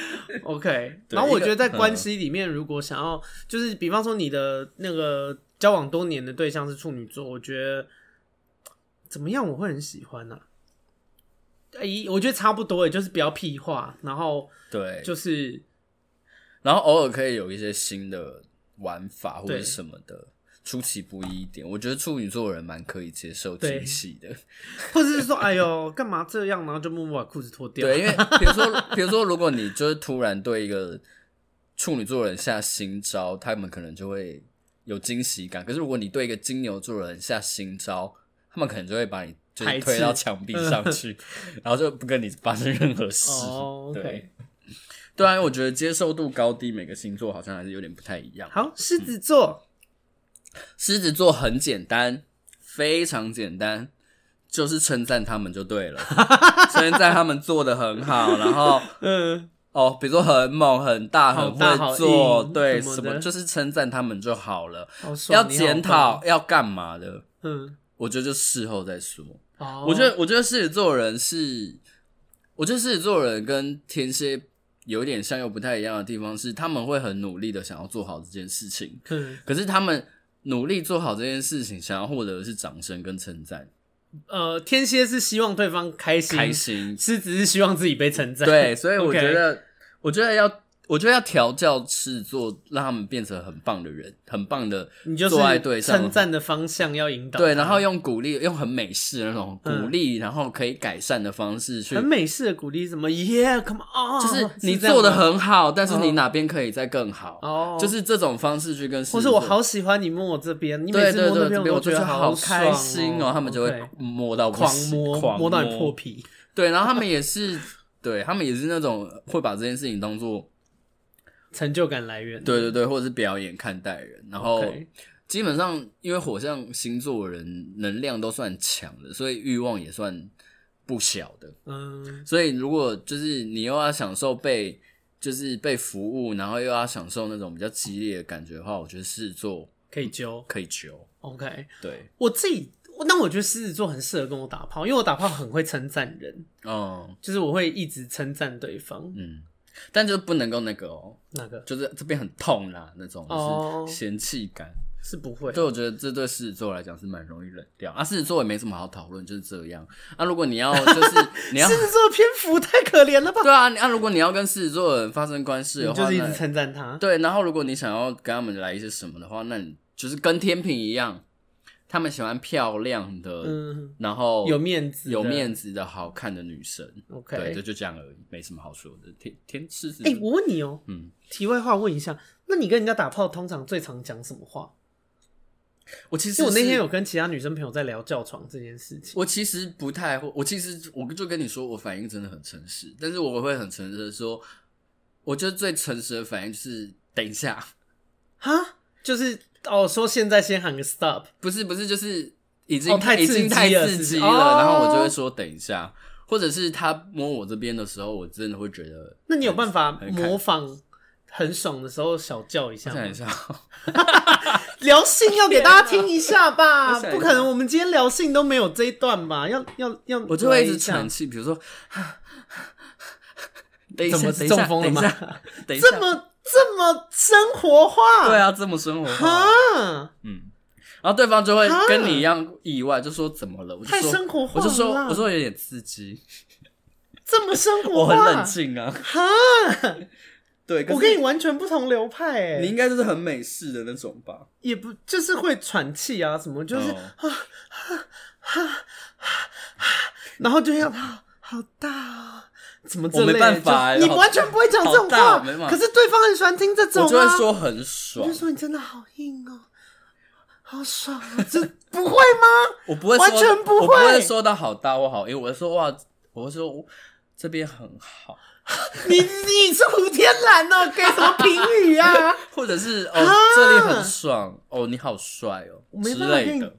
OK， 然后我觉得在关系里面，如果想要就是比方说你的那个交往多年的对象是处女座，我觉得怎么样我会很喜欢啊。欸、我觉得差不多，也就是不要屁话，然后对， 就是， 然后偶尔可以有一些新的玩法或者什么的，出其不意一点。我觉得处女座人蛮可以接受惊喜的， 或者是说，哎呦，干嘛这样，然后就默默把裤子脱掉。 对，因为比如说，比如说，如果你就是突然对一个处女座人下新招，他们可能就会有惊喜感。可是如果你对一个金牛座人下新招，他们可能就会把你就是推到墙壁上去，然后就不跟你发生任何事。 哦 okay、 对，对啊，我觉得接受度高低每个星座好像还是有点不太一样。 好，狮子座， 狮、嗯、子座很简单，非常简单，就是称赞他们就对了，称赞他们做得很好，然后嗯。哦，比如说很猛、很大、很会做，对，什么就是称赞他们就好了。 好要检讨要干嘛的？ 嗯， 我觉得就事后再说。 哦， 我觉得，我觉得狮子座人是，我觉得狮子座人跟天蝎有一点像又不太一样的地方是，他们会很努力的想要做好这件事情。 嗯， 可是他们努力做好这件事情，想要获得的是掌声跟称赞。 呃，天蝎是希望对方开心， 开心； 狮子是希望自己被称赞。 对，所以我觉得， okay. 我觉得要，我觉得要调教狮子座，让他们变成很棒的人，很棒的做爱对象。 称赞的方向要引导。 对，然后用鼓励，用很美式的那种鼓励、嗯，然后可以改善的方式去。 很美式的鼓励，什么 ？Yeah，come on， 就是你做的很好，但是你哪边可以再更好？哦，就是这种方式去跟狮子座。 或是我好喜欢你摸我这边，你每次摸那边我都觉得好开心哦，他们就会摸到狂摸， 狂摸到你破皮。 对，然后他们也是，对他们也是那种会把这件事情当做成就感来源。 对对对，或者是表演看待人，然后。Okay. 基本上，因为火象星座的人能量都算强的，所以欲望也算不小的。嗯，所以如果就是你又要享受被就是被服务，然后又要享受那种比较激烈的感觉的话，我觉得狮子座可以揪， 可以揪。 OK， 对， 我自己，但我觉得狮子座很适合跟我打炮，因为我打炮很会称赞人。哦，就是我会一直称赞对方。嗯。 但就是不能够那个哦， 哪个？ 就是这边很痛啦，那种就是嫌弃感。Oh. 是不会， 对，我觉得这对狮子座来讲是蛮容易冷掉啊。狮子座也没什么好讨论，就是这样。啊，如果你要就是你要狮子座的篇幅太可怜了吧？ 对啊，啊，如果你要跟狮子座的人发生关系的话， 你就是一直称赞他。 对，然后如果你想要跟他们来一些什么的话，那你就是跟天秤一样，他们喜欢漂亮的，嗯，然后有面子、 有面子的好看的女生。 OK， 对，就就这样而已，没什么好说的。天天狮子， 哎、欸，我问你哦，嗯，题外话问一下，那你跟人家打炮通常最常讲什么话？ 我其实我那天有跟其他女生朋友在聊叫床这件事情。 我其实不太会，我其实我就跟你说，我反应真的很诚实，但是我会很诚实的说，我觉得最诚实的反应就是等一下， 哈，就是哦，说现在先喊个 stop， 不是不是，就是已经、 哦、太已经太刺激了， 哦、 然后我就会说等一下，或者是他摸我这边的时候，我真的会觉得， 那你有办法模仿很爽的时候小叫一下吗？ 我想一下。 聊性要给大家听一下吧，不可能我们今天聊性都没有这一段吧？要要要， 我就会一直喘气，比如说，等一下， 怎么中风了吗？ 等一下， 这么这么生活化？ 对啊，这么生活化。嗯，然后对方就会跟你一样意外，就说怎么了？我就说太生活化了， 我就说我说有点刺激， 这么生活化， 我很冷静啊。 哈。 对， 我跟你完全不同流派诶、欸， 你应该就是很美式的那种吧？ 也不就是会喘气啊，什么就是、哦、啊啊啊啊，然后就要好好大哦，怎么这类？ 我没办法、欸， 你完全不会讲这种话，可是对方很喜欢听这种、啊， 我就会说很爽， 我就说你真的好硬哦，好爽啊！这不会吗？ 我不会说， 完全不会， 我不会说到好大或好硬，我会说哇，我会说这边很好。 你你是胡天蓝哦，给什么评语啊？ 或者是哦，这里很爽哦，你好帅哦， 我没之类的。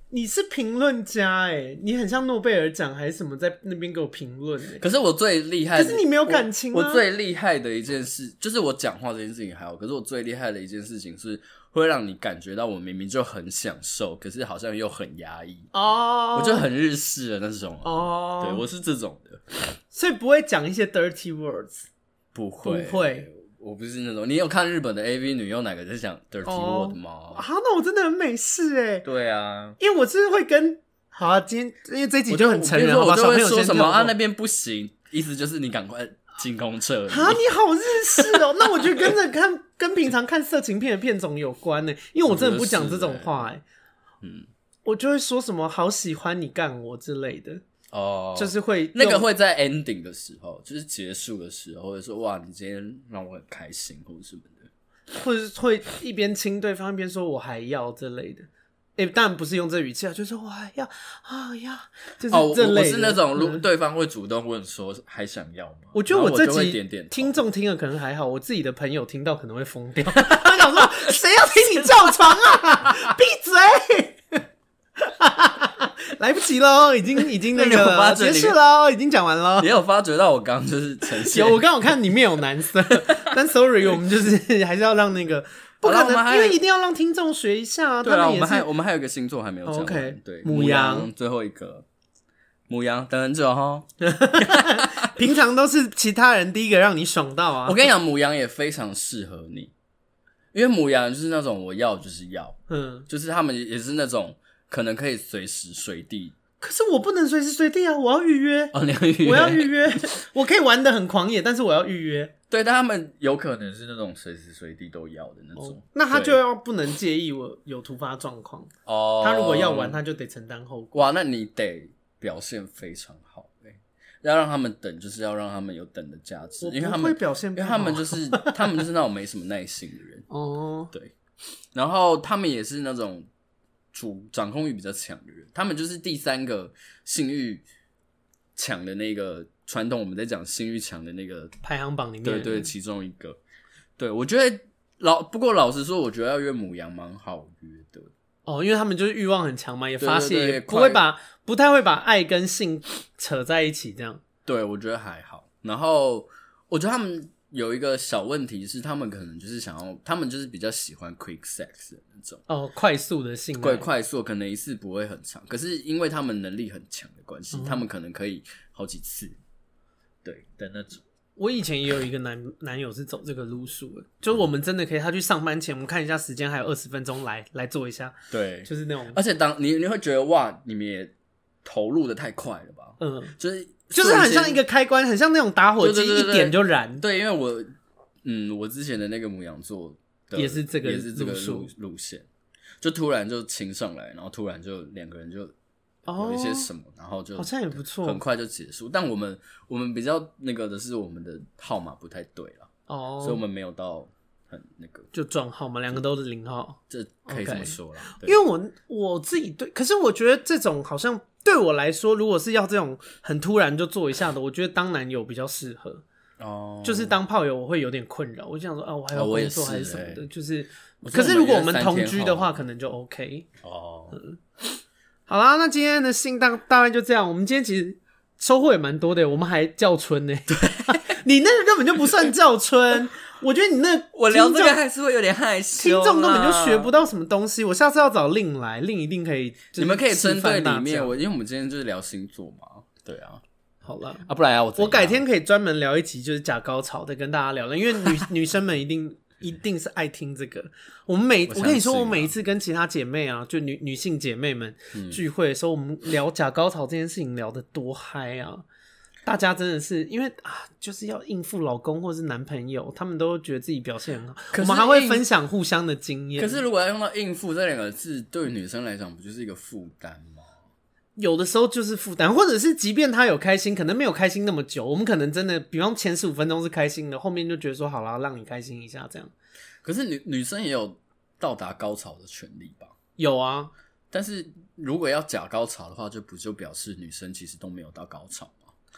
你是评论家哎、欸，你很像诺贝尔奖还是什么，在那边给我评论哎。 可是我最厉害的， 可是你没有感情啊。 我, 我最厉害的一件事，就是我讲话这件事情还好，可是我最厉害的一件事情是，会让你感觉到我明明就很享受，可是好像又很压抑哦。我就很日式的那种哦，对我是这种的， 所以不会讲一些 dirty words， 不会不会。 我不是那种，你有看日本的 A V 女优哪个在讲 dirty word 吗？ 啊，那我真的很美式哎。 对啊， 因为我是会跟好啊，今天因为这一集就很成人， 我就会说什么啊那边不行，意思就是你赶快进公厕。 啊，你好日式哦，那我觉得跟着看跟平常看色情片的片种有关呢，因为我真的不讲这种话哎，嗯，我就会说什么好喜欢你干我之类的。哦，就是会那个会在 ending 的时候，就是结束的时候，或者说哇，你今天让我很开心，或者什么的， 或者是会一边亲对方一边说我还要之类的。哎、欸，当然不是用这语气啊，就是说我还要啊要，就是这类的。 哦、我, 我是那种，如对方会主动问说还想要吗？ 我觉得我这集点点听众听了可能还好，我自己的朋友听到可能会疯掉。他想说谁要听你叫床啊？闭嘴！来不及了，已经已经那个结束了，已经讲完了。 也有发觉到我刚刚就是呈现， 有我刚好看里面有男生，但 sorry， 我们就是还是要让那个不可能，因为一定要让听众学一下啊。 对啊， 他们我们还我们还有一个星座还没有讲完。 OK， 对， 牡羊最后一个牡羊等很久哈。 平常都是其他人第一个让你爽到啊。 我跟你讲，牡羊也非常适合你，因为牡羊就是那种我要就是要，嗯，就是他们也是那种。可能可以随时随地， 可是我不能随时随地啊！我要预约哦，你要预约， 我要预约，我可以玩得很狂野，但是我要预约。 对，但他们有可能是那种随时随地都要的那种，哦、 那他就要不能介意我有突发状况哦。他如果要玩，他就得承担后果。 哇，那你得表现非常好欸，要让他们等，就是要让他们有等的价值，因为他们会表现不好， 因为他们就是他们就是那种没什么耐心的人哦。对，然后他们也是那种。主掌控欲比较强的人，他们就是第三个性欲强的那个传统。我们在讲性欲强的那个排行榜里面， 对对，其中一个。对，我觉得老不过老实说，我觉得要约牡羊蛮好约的哦，因为他们就是欲望很强嘛，也发泄， 对对对， 也不会把不太会把爱跟性扯在一起，这样。 对，我觉得还好。然后我觉得他们。有一个小问题是，他们可能就是想要，他们就是比较喜欢 quick sex 的那种哦，快速的性爱， 对，快速，可能一次不会很长，可是因为他们能力很强的关系，嗯、他们可能可以好几次，对的那种。 我以前也有一个男男友是走这个路数的，就是我们真的可以，他去上班前，我们看一下时间，还有二十分钟来来做一下， 对， 就是那种。 而且当你你会觉得哇，你们也投入的太快了吧？嗯，就是。 就是很像一个开关，很像那种打火机，一点就燃。 对，因为我，嗯，我之前的那个牡羊座也是这个也是这个路路线，就突然就亲上来，然后突然就两个人就有一些什么，哦、然后就好像也不错， 很快就结束。但我们我们比较那个的是我们的号码不太对了，哦，所以我们没有到很那个就撞号嘛，两个都是零号， 这可以这么说啦。 因为我我自己对，可是我觉得这种好像。对我来说，如果是要这种很突然就做一下的，我觉得当男友比较适合。哦，就是当炮友我会有点困扰，我就想说啊，我还要工作还是什么的，哦欸、就是。可是如果我们同居的话，可能就 OK。哦、嗯，好啦，那今天的信大大概就这样。我们今天其实收获也蛮多的，我们还叫春呢。对，你那个根本就不算叫春。我觉得你那我聊这个还是会有点害羞， 听众根本就学不到什么东西。我下次要找令来，令一定可以。 你们可以针对里面，我因为我们今天就是聊星座嘛，对啊。 好了啊，不然要我我改天可以专门聊一集，就是假高潮的跟大家聊的，因为女女生们一定一定是爱听这个。我们每 我, 我跟你说，我每一次跟其他姐妹啊，就女女性姐妹们聚会的时候，嗯、我们聊假高潮这件事情聊得多嗨啊！大家真的是因为啊，就是要应付老公或是男朋友，他们都觉得自己表现很好。我们还会分享互相的经验。 可是如果要用到应付这两个字，对于女生来讲，不就是一个负担吗？ 有的时候就是负担，或者是即便他有开心，可能没有开心那么久。我们可能真的，比方前十五分钟是开心的，后面就觉得说好啦，让你开心一下这样。 可是女女生也有到达高潮的权利吧？ 有啊， 但是如果要假高潮的话，就不就表示女生其实都没有到高潮吗？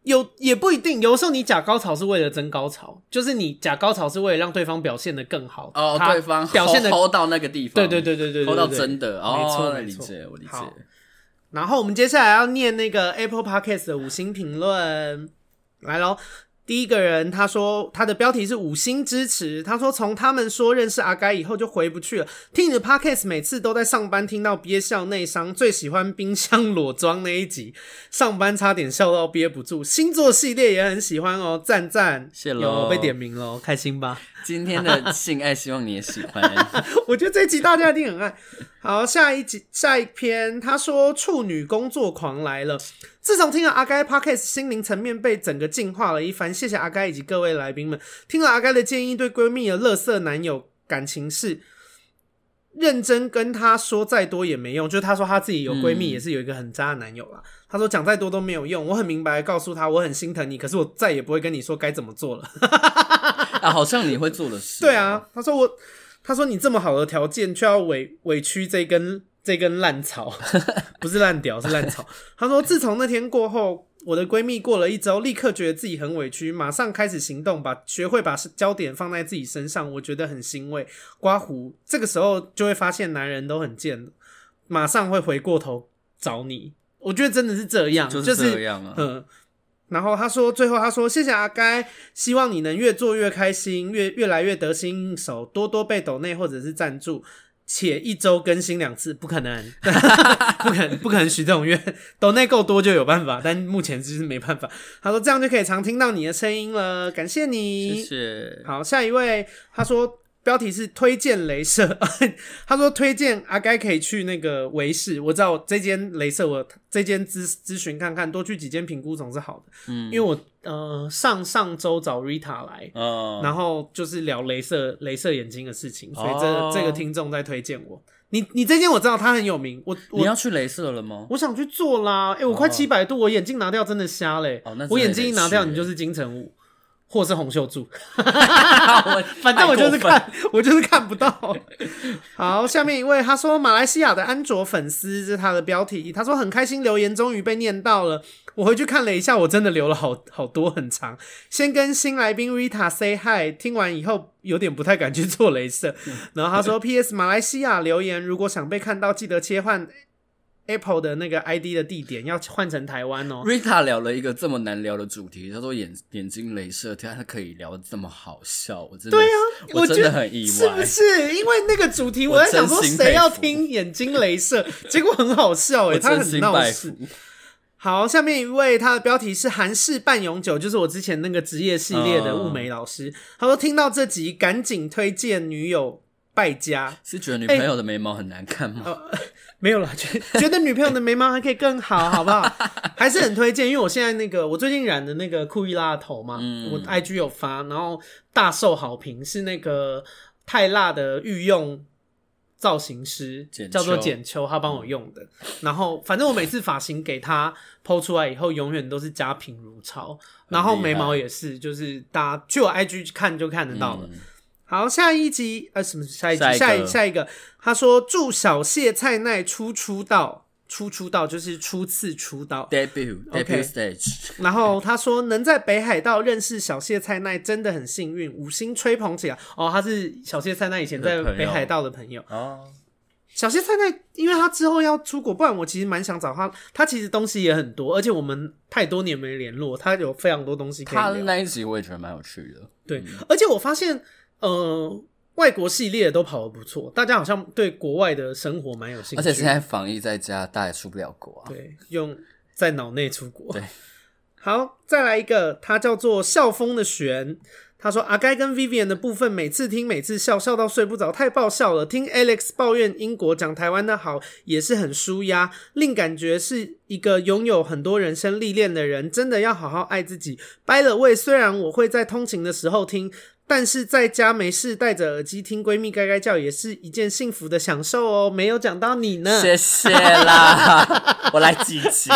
有也不一定，有时候你假高潮是为了增高潮，就是你假高潮是为了让对方表现得更好。 哦，对方表现的 hold 到那个地方， 对对对对对对 hold 到真的， 没错、 哦， 没错， 理解，我理解。 然后我们接下来要念那个 Apple Podcast 的五星评论，来咯。第一个人他说他的标题是五星支持，他说从他们说认识阿该以后就回不去了，听你的 podcast 每次都在上班听到憋笑内伤，最喜欢冰箱裸妆那一集，上班差点笑到憋不住，星座系列也很喜欢哦，赞赞， 谢喽， 有被点名咯，开心吧？ 今天的性爱希望你也喜欢我觉得这一集大家一定很爱。好，下一集下一篇他说处女工作狂来了，自从听了阿该 podcast 心灵层面被整个净化了一番，谢谢阿该以及各位来宾们，听了阿该的建议，对闺蜜的垃圾男友感情事认真跟他说再多也没用，就是他说他自己有闺蜜也是有一个很渣的男友啦、嗯、他说讲再多都没有用，我很明白告诉他我很心疼你，可是我再也不会跟你说该怎么做了啊，好像你会做的事。 对啊，他说我他说你这么好的条件却要委委屈这根这根烂草不是烂屌是烂草他说自从那天过后，我的闺蜜过了一周立刻觉得自己很委屈，马上开始行动，把学会把焦点放在自己身上，我觉得很欣慰。刮胡这个时候就会发现男人都很贱，马上会回过头找你，我觉得真的是这样， 就是这样啊、 就是嗯。然后他说最后他说谢谢阿该，希望你能越做越开心，越越来越得心应手，多多被抖内或者是赞助，且一周更新两次，不可能不可能不可能许这种愿，抖内够多就有办法，但目前就是没办法。他说这样就可以常听到你的声音了，感谢你， 谢谢。 好，下一位他说标题是推荐雷射他说推荐阿该可以去那个维视，我知道这间雷射，我这间咨询看看，多去几间评估总是好的。嗯，因为我呃上上周找 Rita 来、哦、然后就是聊雷射雷射眼睛的事情，所以这、哦、这个听众在推荐我。你你这间我知道他很有名，我我你要去雷射了吗？ 我想去做啦，哎、欸，我快七百度、哦，我眼镜拿掉真的瞎嘞、欸哦。我眼镜一拿掉，你就是金城武。或是洪秀柱反正我就是看我就是看不到好，下面一位他说马来西亚的安卓粉丝，这是他的标题，他说很开心留言终于被念到了，我回去看了一下，我真的留了好好多很长，先跟新来宾 Rita say hi， 听完以后有点不太敢去做雷射然后他说 P S 马来西亚留言如果想被看到记得切换Apple 的那个 I D 的地点要换成台湾哦。 Rita 聊了一个这么难聊的主题，他说眼眼睛雷射，他可以聊得这么好笑，我真的对啊， 我真的很意外， 是不是？因为那个主题我在想说谁要听眼睛雷射，结果很好笑诶、欸，他很闹事。好，下面一位他的标题是韩式半永久，就是我之前那个职业系列的雾眉老师、嗯、他说听到这集赶紧推荐女友败家， 是觉得女朋友的眉毛很难看吗？ 欸没有啦，觉觉得女朋友的眉毛还可以更好，好不好？还是很推荐，因为我现在那个我最近染的那个库伊拉的头嘛、嗯，我 I G 有发，然后大受好评，是那个泰辣的御用造型师，叫做简秋，他帮我用的。然后反正我每次发型给他 po 出来以后，永远都是家贫如潮，然后眉毛也是，就是大家去我 I G 看就看得到了。嗯，好，下一集呃，什么下一集？下一下一个，他说祝小谢蔡奈初出道，初出道就是初次出道 ，debut okay. debut stage。 然后他说能在北海道认识小谢蔡奈真的很幸运，五星吹捧起来。哦，他是小谢蔡奈以前在北海道的朋友。哦，小谢蔡奈，因为他之后要出国，不然我其实蛮想找他。他其实东西也很多，而且我们太多年没联络，他有非常多东西可以聊。 他那一集我也觉得蛮有趣的。 对，嗯、而且我发现。呃，外国系列都跑得不错，大家好像对国外的生活蛮有兴趣， 而且现在防疫在家，大家也出不了国啊。 对，用在脑内出国。 对， 好，再来一个，他叫做笑疯的璇。他说阿该跟 Vivian 的部分每次听每次笑，笑到睡不着，太爆笑了。听 Alex 抱怨英国讲台湾的好也是很舒压，另感觉是一个拥有很多人生历练的人，真的要好好爱自己。By the way， 虽然我会在通勤的时候听，但是在家没事戴着耳机听闺蜜该该叫也是一件幸福的享受哦。没有讲到你呢， 谢谢啦我来几集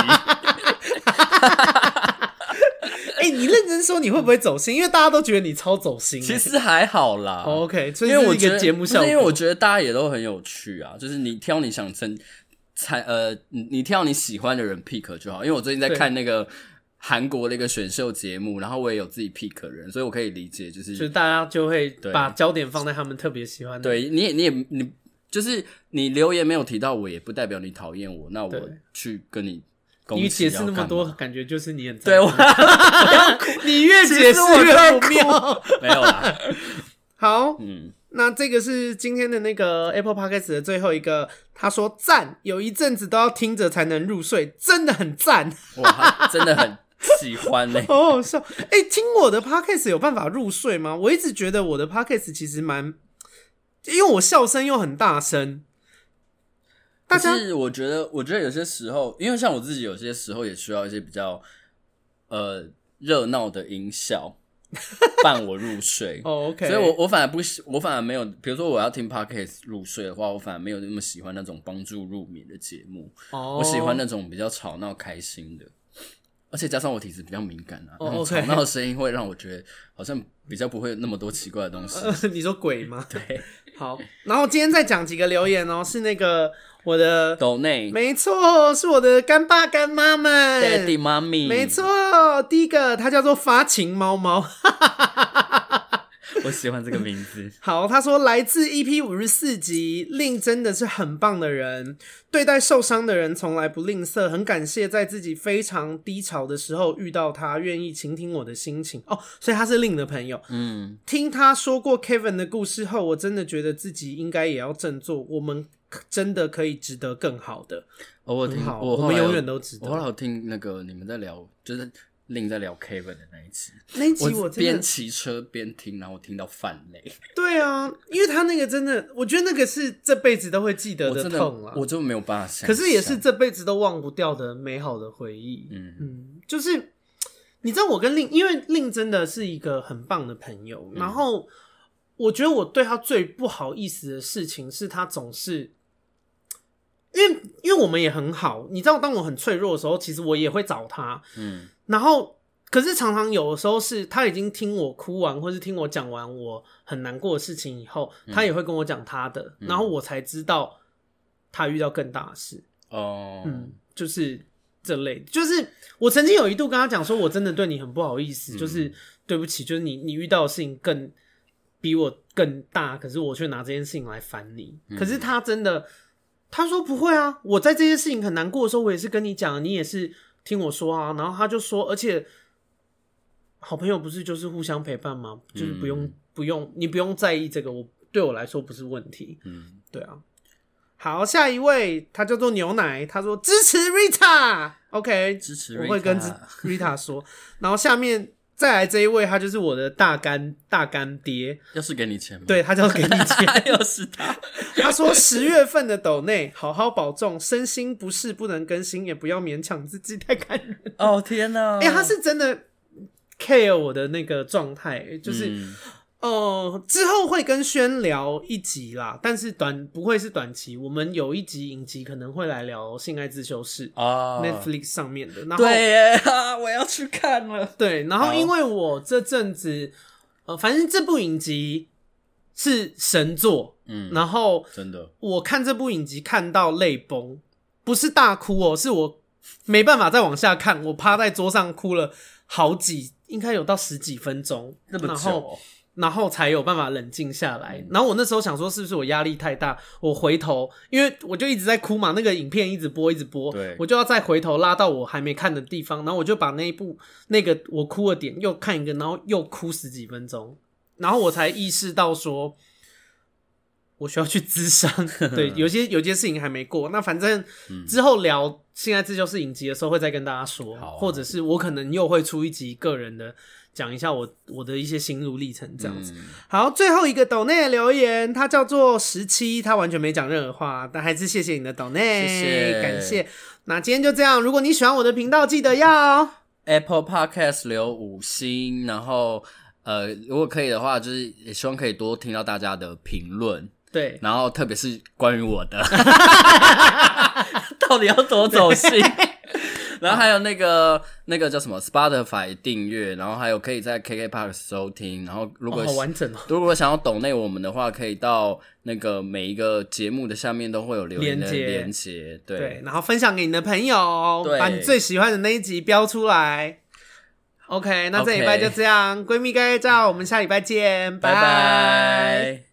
哎、欸，你认真说你会不会走心？因为大家都觉得你超走心、欸。 其实还好啦。 oh, OK， 所以是一个节目效果。 因为我觉得大家也都很有趣啊，就是你挑你想成，呃，你挑你喜欢的人 pick 就好。因为我最近在看那个韩国的一个选秀节目，然后我也有自己 pick 人，所以我可以理解，就是就是大家就会把焦点放在他们特别喜欢的。 对，你也你也你就是你留言没有提到我，也不代表你讨厌我，那我去跟你攻击。 你解释那么多，感觉就是你很对我， 你越解释越不妙。 没有啦。 好，嗯。那这个是今天的那个 Apple Podcast 的最后一个，他说赞，有一阵子都要听着才能入睡，真的很赞。 哇，真的很喜欢嘞， 好好笑。哎、欸，听我的 Podcast 有办法入睡吗？我一直觉得我的 Podcast 其实蛮，因为我笑声又很大声。 但是我觉得，我觉得有些时候，因为像我自己，有些时候也需要一些比较呃热闹的音效。伴我入睡哦、oh, ，OK， 所以我我反而不喜，我反而没有，比如说我要听 podcast 入睡的话，我反而没有那么喜欢那种帮助入眠的节目。哦、oh. 我喜欢那种比较吵闹开心的，而且加上我体质比较敏感啊， oh, okay. 那种吵闹的声音会让我觉得好像比较不会那么多奇怪的东西。 呃、你说鬼吗？ 对， 好，然后今天再讲几个留言哦，是那个。我的抖内， 没错，是我的干爸干妈们 ，Daddy 妈咪， 没错。第一个，他叫做发情猫猫， 我喜欢这个名字。 好，他说来自 E P 五十四集，令真的是很棒的人，对待受伤的人从来不吝啬，很感谢在自己非常低潮的时候遇到他，愿意倾听我的心情。哦，所以他是令的朋友。嗯，听他说过 Kevin 的故事后，我真的觉得自己应该也要振作，我们真的可以值得更好的。 哦、我听， 我, 我们永远都值得。 我后来有听那个你们在聊，就是令在聊 Kevin 的那一集， 那一集我边骑车边听，然后听到泛泪。 对啊，因为他那个真的，我觉得那个是这辈子都会记得的痛啊， 我就没有办法想象。 可是也是这辈子都忘不掉的美好的回忆。嗯嗯，就是你知道我跟令，因为令真的是一个很棒的朋友，嗯、然后我觉得我对他最不好意思的事情是他总是。因为因为我们也很好，你知道，当我很脆弱的时候，其实我也会找他，嗯，然后可是常常有的时候是他已经听我哭完，或是听我讲完我很难过的事情以后，嗯、他也会跟我讲他的，嗯、然后我才知道他遇到更大的事哦，嗯，就是这类，就是我曾经有一度跟他讲说，我真的对你很不好意思，嗯、就是对不起，就是你你遇到的事情更比我更大，可是我却拿这件事情来烦你，嗯、可是他真的。他说不会啊，我在这些事情很难过的时候，我也是跟你讲，你也是听我说啊。然后他就说，而且好朋友不是就是互相陪伴吗？就是不用、嗯、不用，你不用在意这个，我对我来说不是问题。嗯，对啊。好，下一位他叫做牛奶，他说支持 Rita，OK，、okay, 支持 Rita， 我会跟 Rita 说。然后下面。再来这一位，他就是我的大干大干爹， 又是给你钱吗？ 对，他就给你钱， 又是他。 他说十月份的抖内，好好保重，身心不适不能更新，也不要勉强自己，太感人了。 哦天哪！ 哎、欸，他是真的 care 我的那个状态，就是。嗯呃，之后会跟轩聊一集啦，但是短不会是短期，我们有一集影集可能会来聊性爱自修室啊、oh. ，Netflix 上面的。然后对耶，啊，我要去看了。 对，然后因为我这阵子，呃，反正这部影集是神作，嗯，然后真的， 我看这部影集看到泪崩，不是大哭哦，是我没办法再往下看，我趴在桌上哭了好几，应该有到十几分钟， 那么久、哦。 然后才有办法冷静下来、嗯、然后我那时候想说是不是我压力太大，我回头因为我就一直在哭嘛，那个影片一直播一直播， 对， 我就要再回头拉到我还没看的地方，然后我就把那一部那个我哭的点又看一个，然后又哭十几分钟，然后我才意识到说我需要去諮商对，有些有些事情还没过，那反正之后聊性爱自修室影集的时候会再跟大家说、啊、或者是我可能又会出一集个人的讲一下我我的一些心路历程这样子、嗯、好，最后一个抖内的留言他叫做十七，他完全没讲任何话，但还是谢谢你的抖内， 谢谢， 感谢。那今天就这样，如果你喜欢我的频道记得要 Apple Podcast 留五星，然后呃，如果可以的话就是也希望可以多听到大家的评论， 对， 然后特别是关于我的到底要多走心然后还有那个那个叫什么 Spotify 订阅，然后还有可以在 K K B O X 收听，然后如果、 哦、好完整哦， 如果想要抖内我们的话，可以到那个每一个节目的下面都会有留言的连结，对对，然后分享给你的朋友，把你最喜欢的那一集标出来。 OK， 那这礼拜就这样，闺蜜该照，我们下礼拜见，拜拜拜。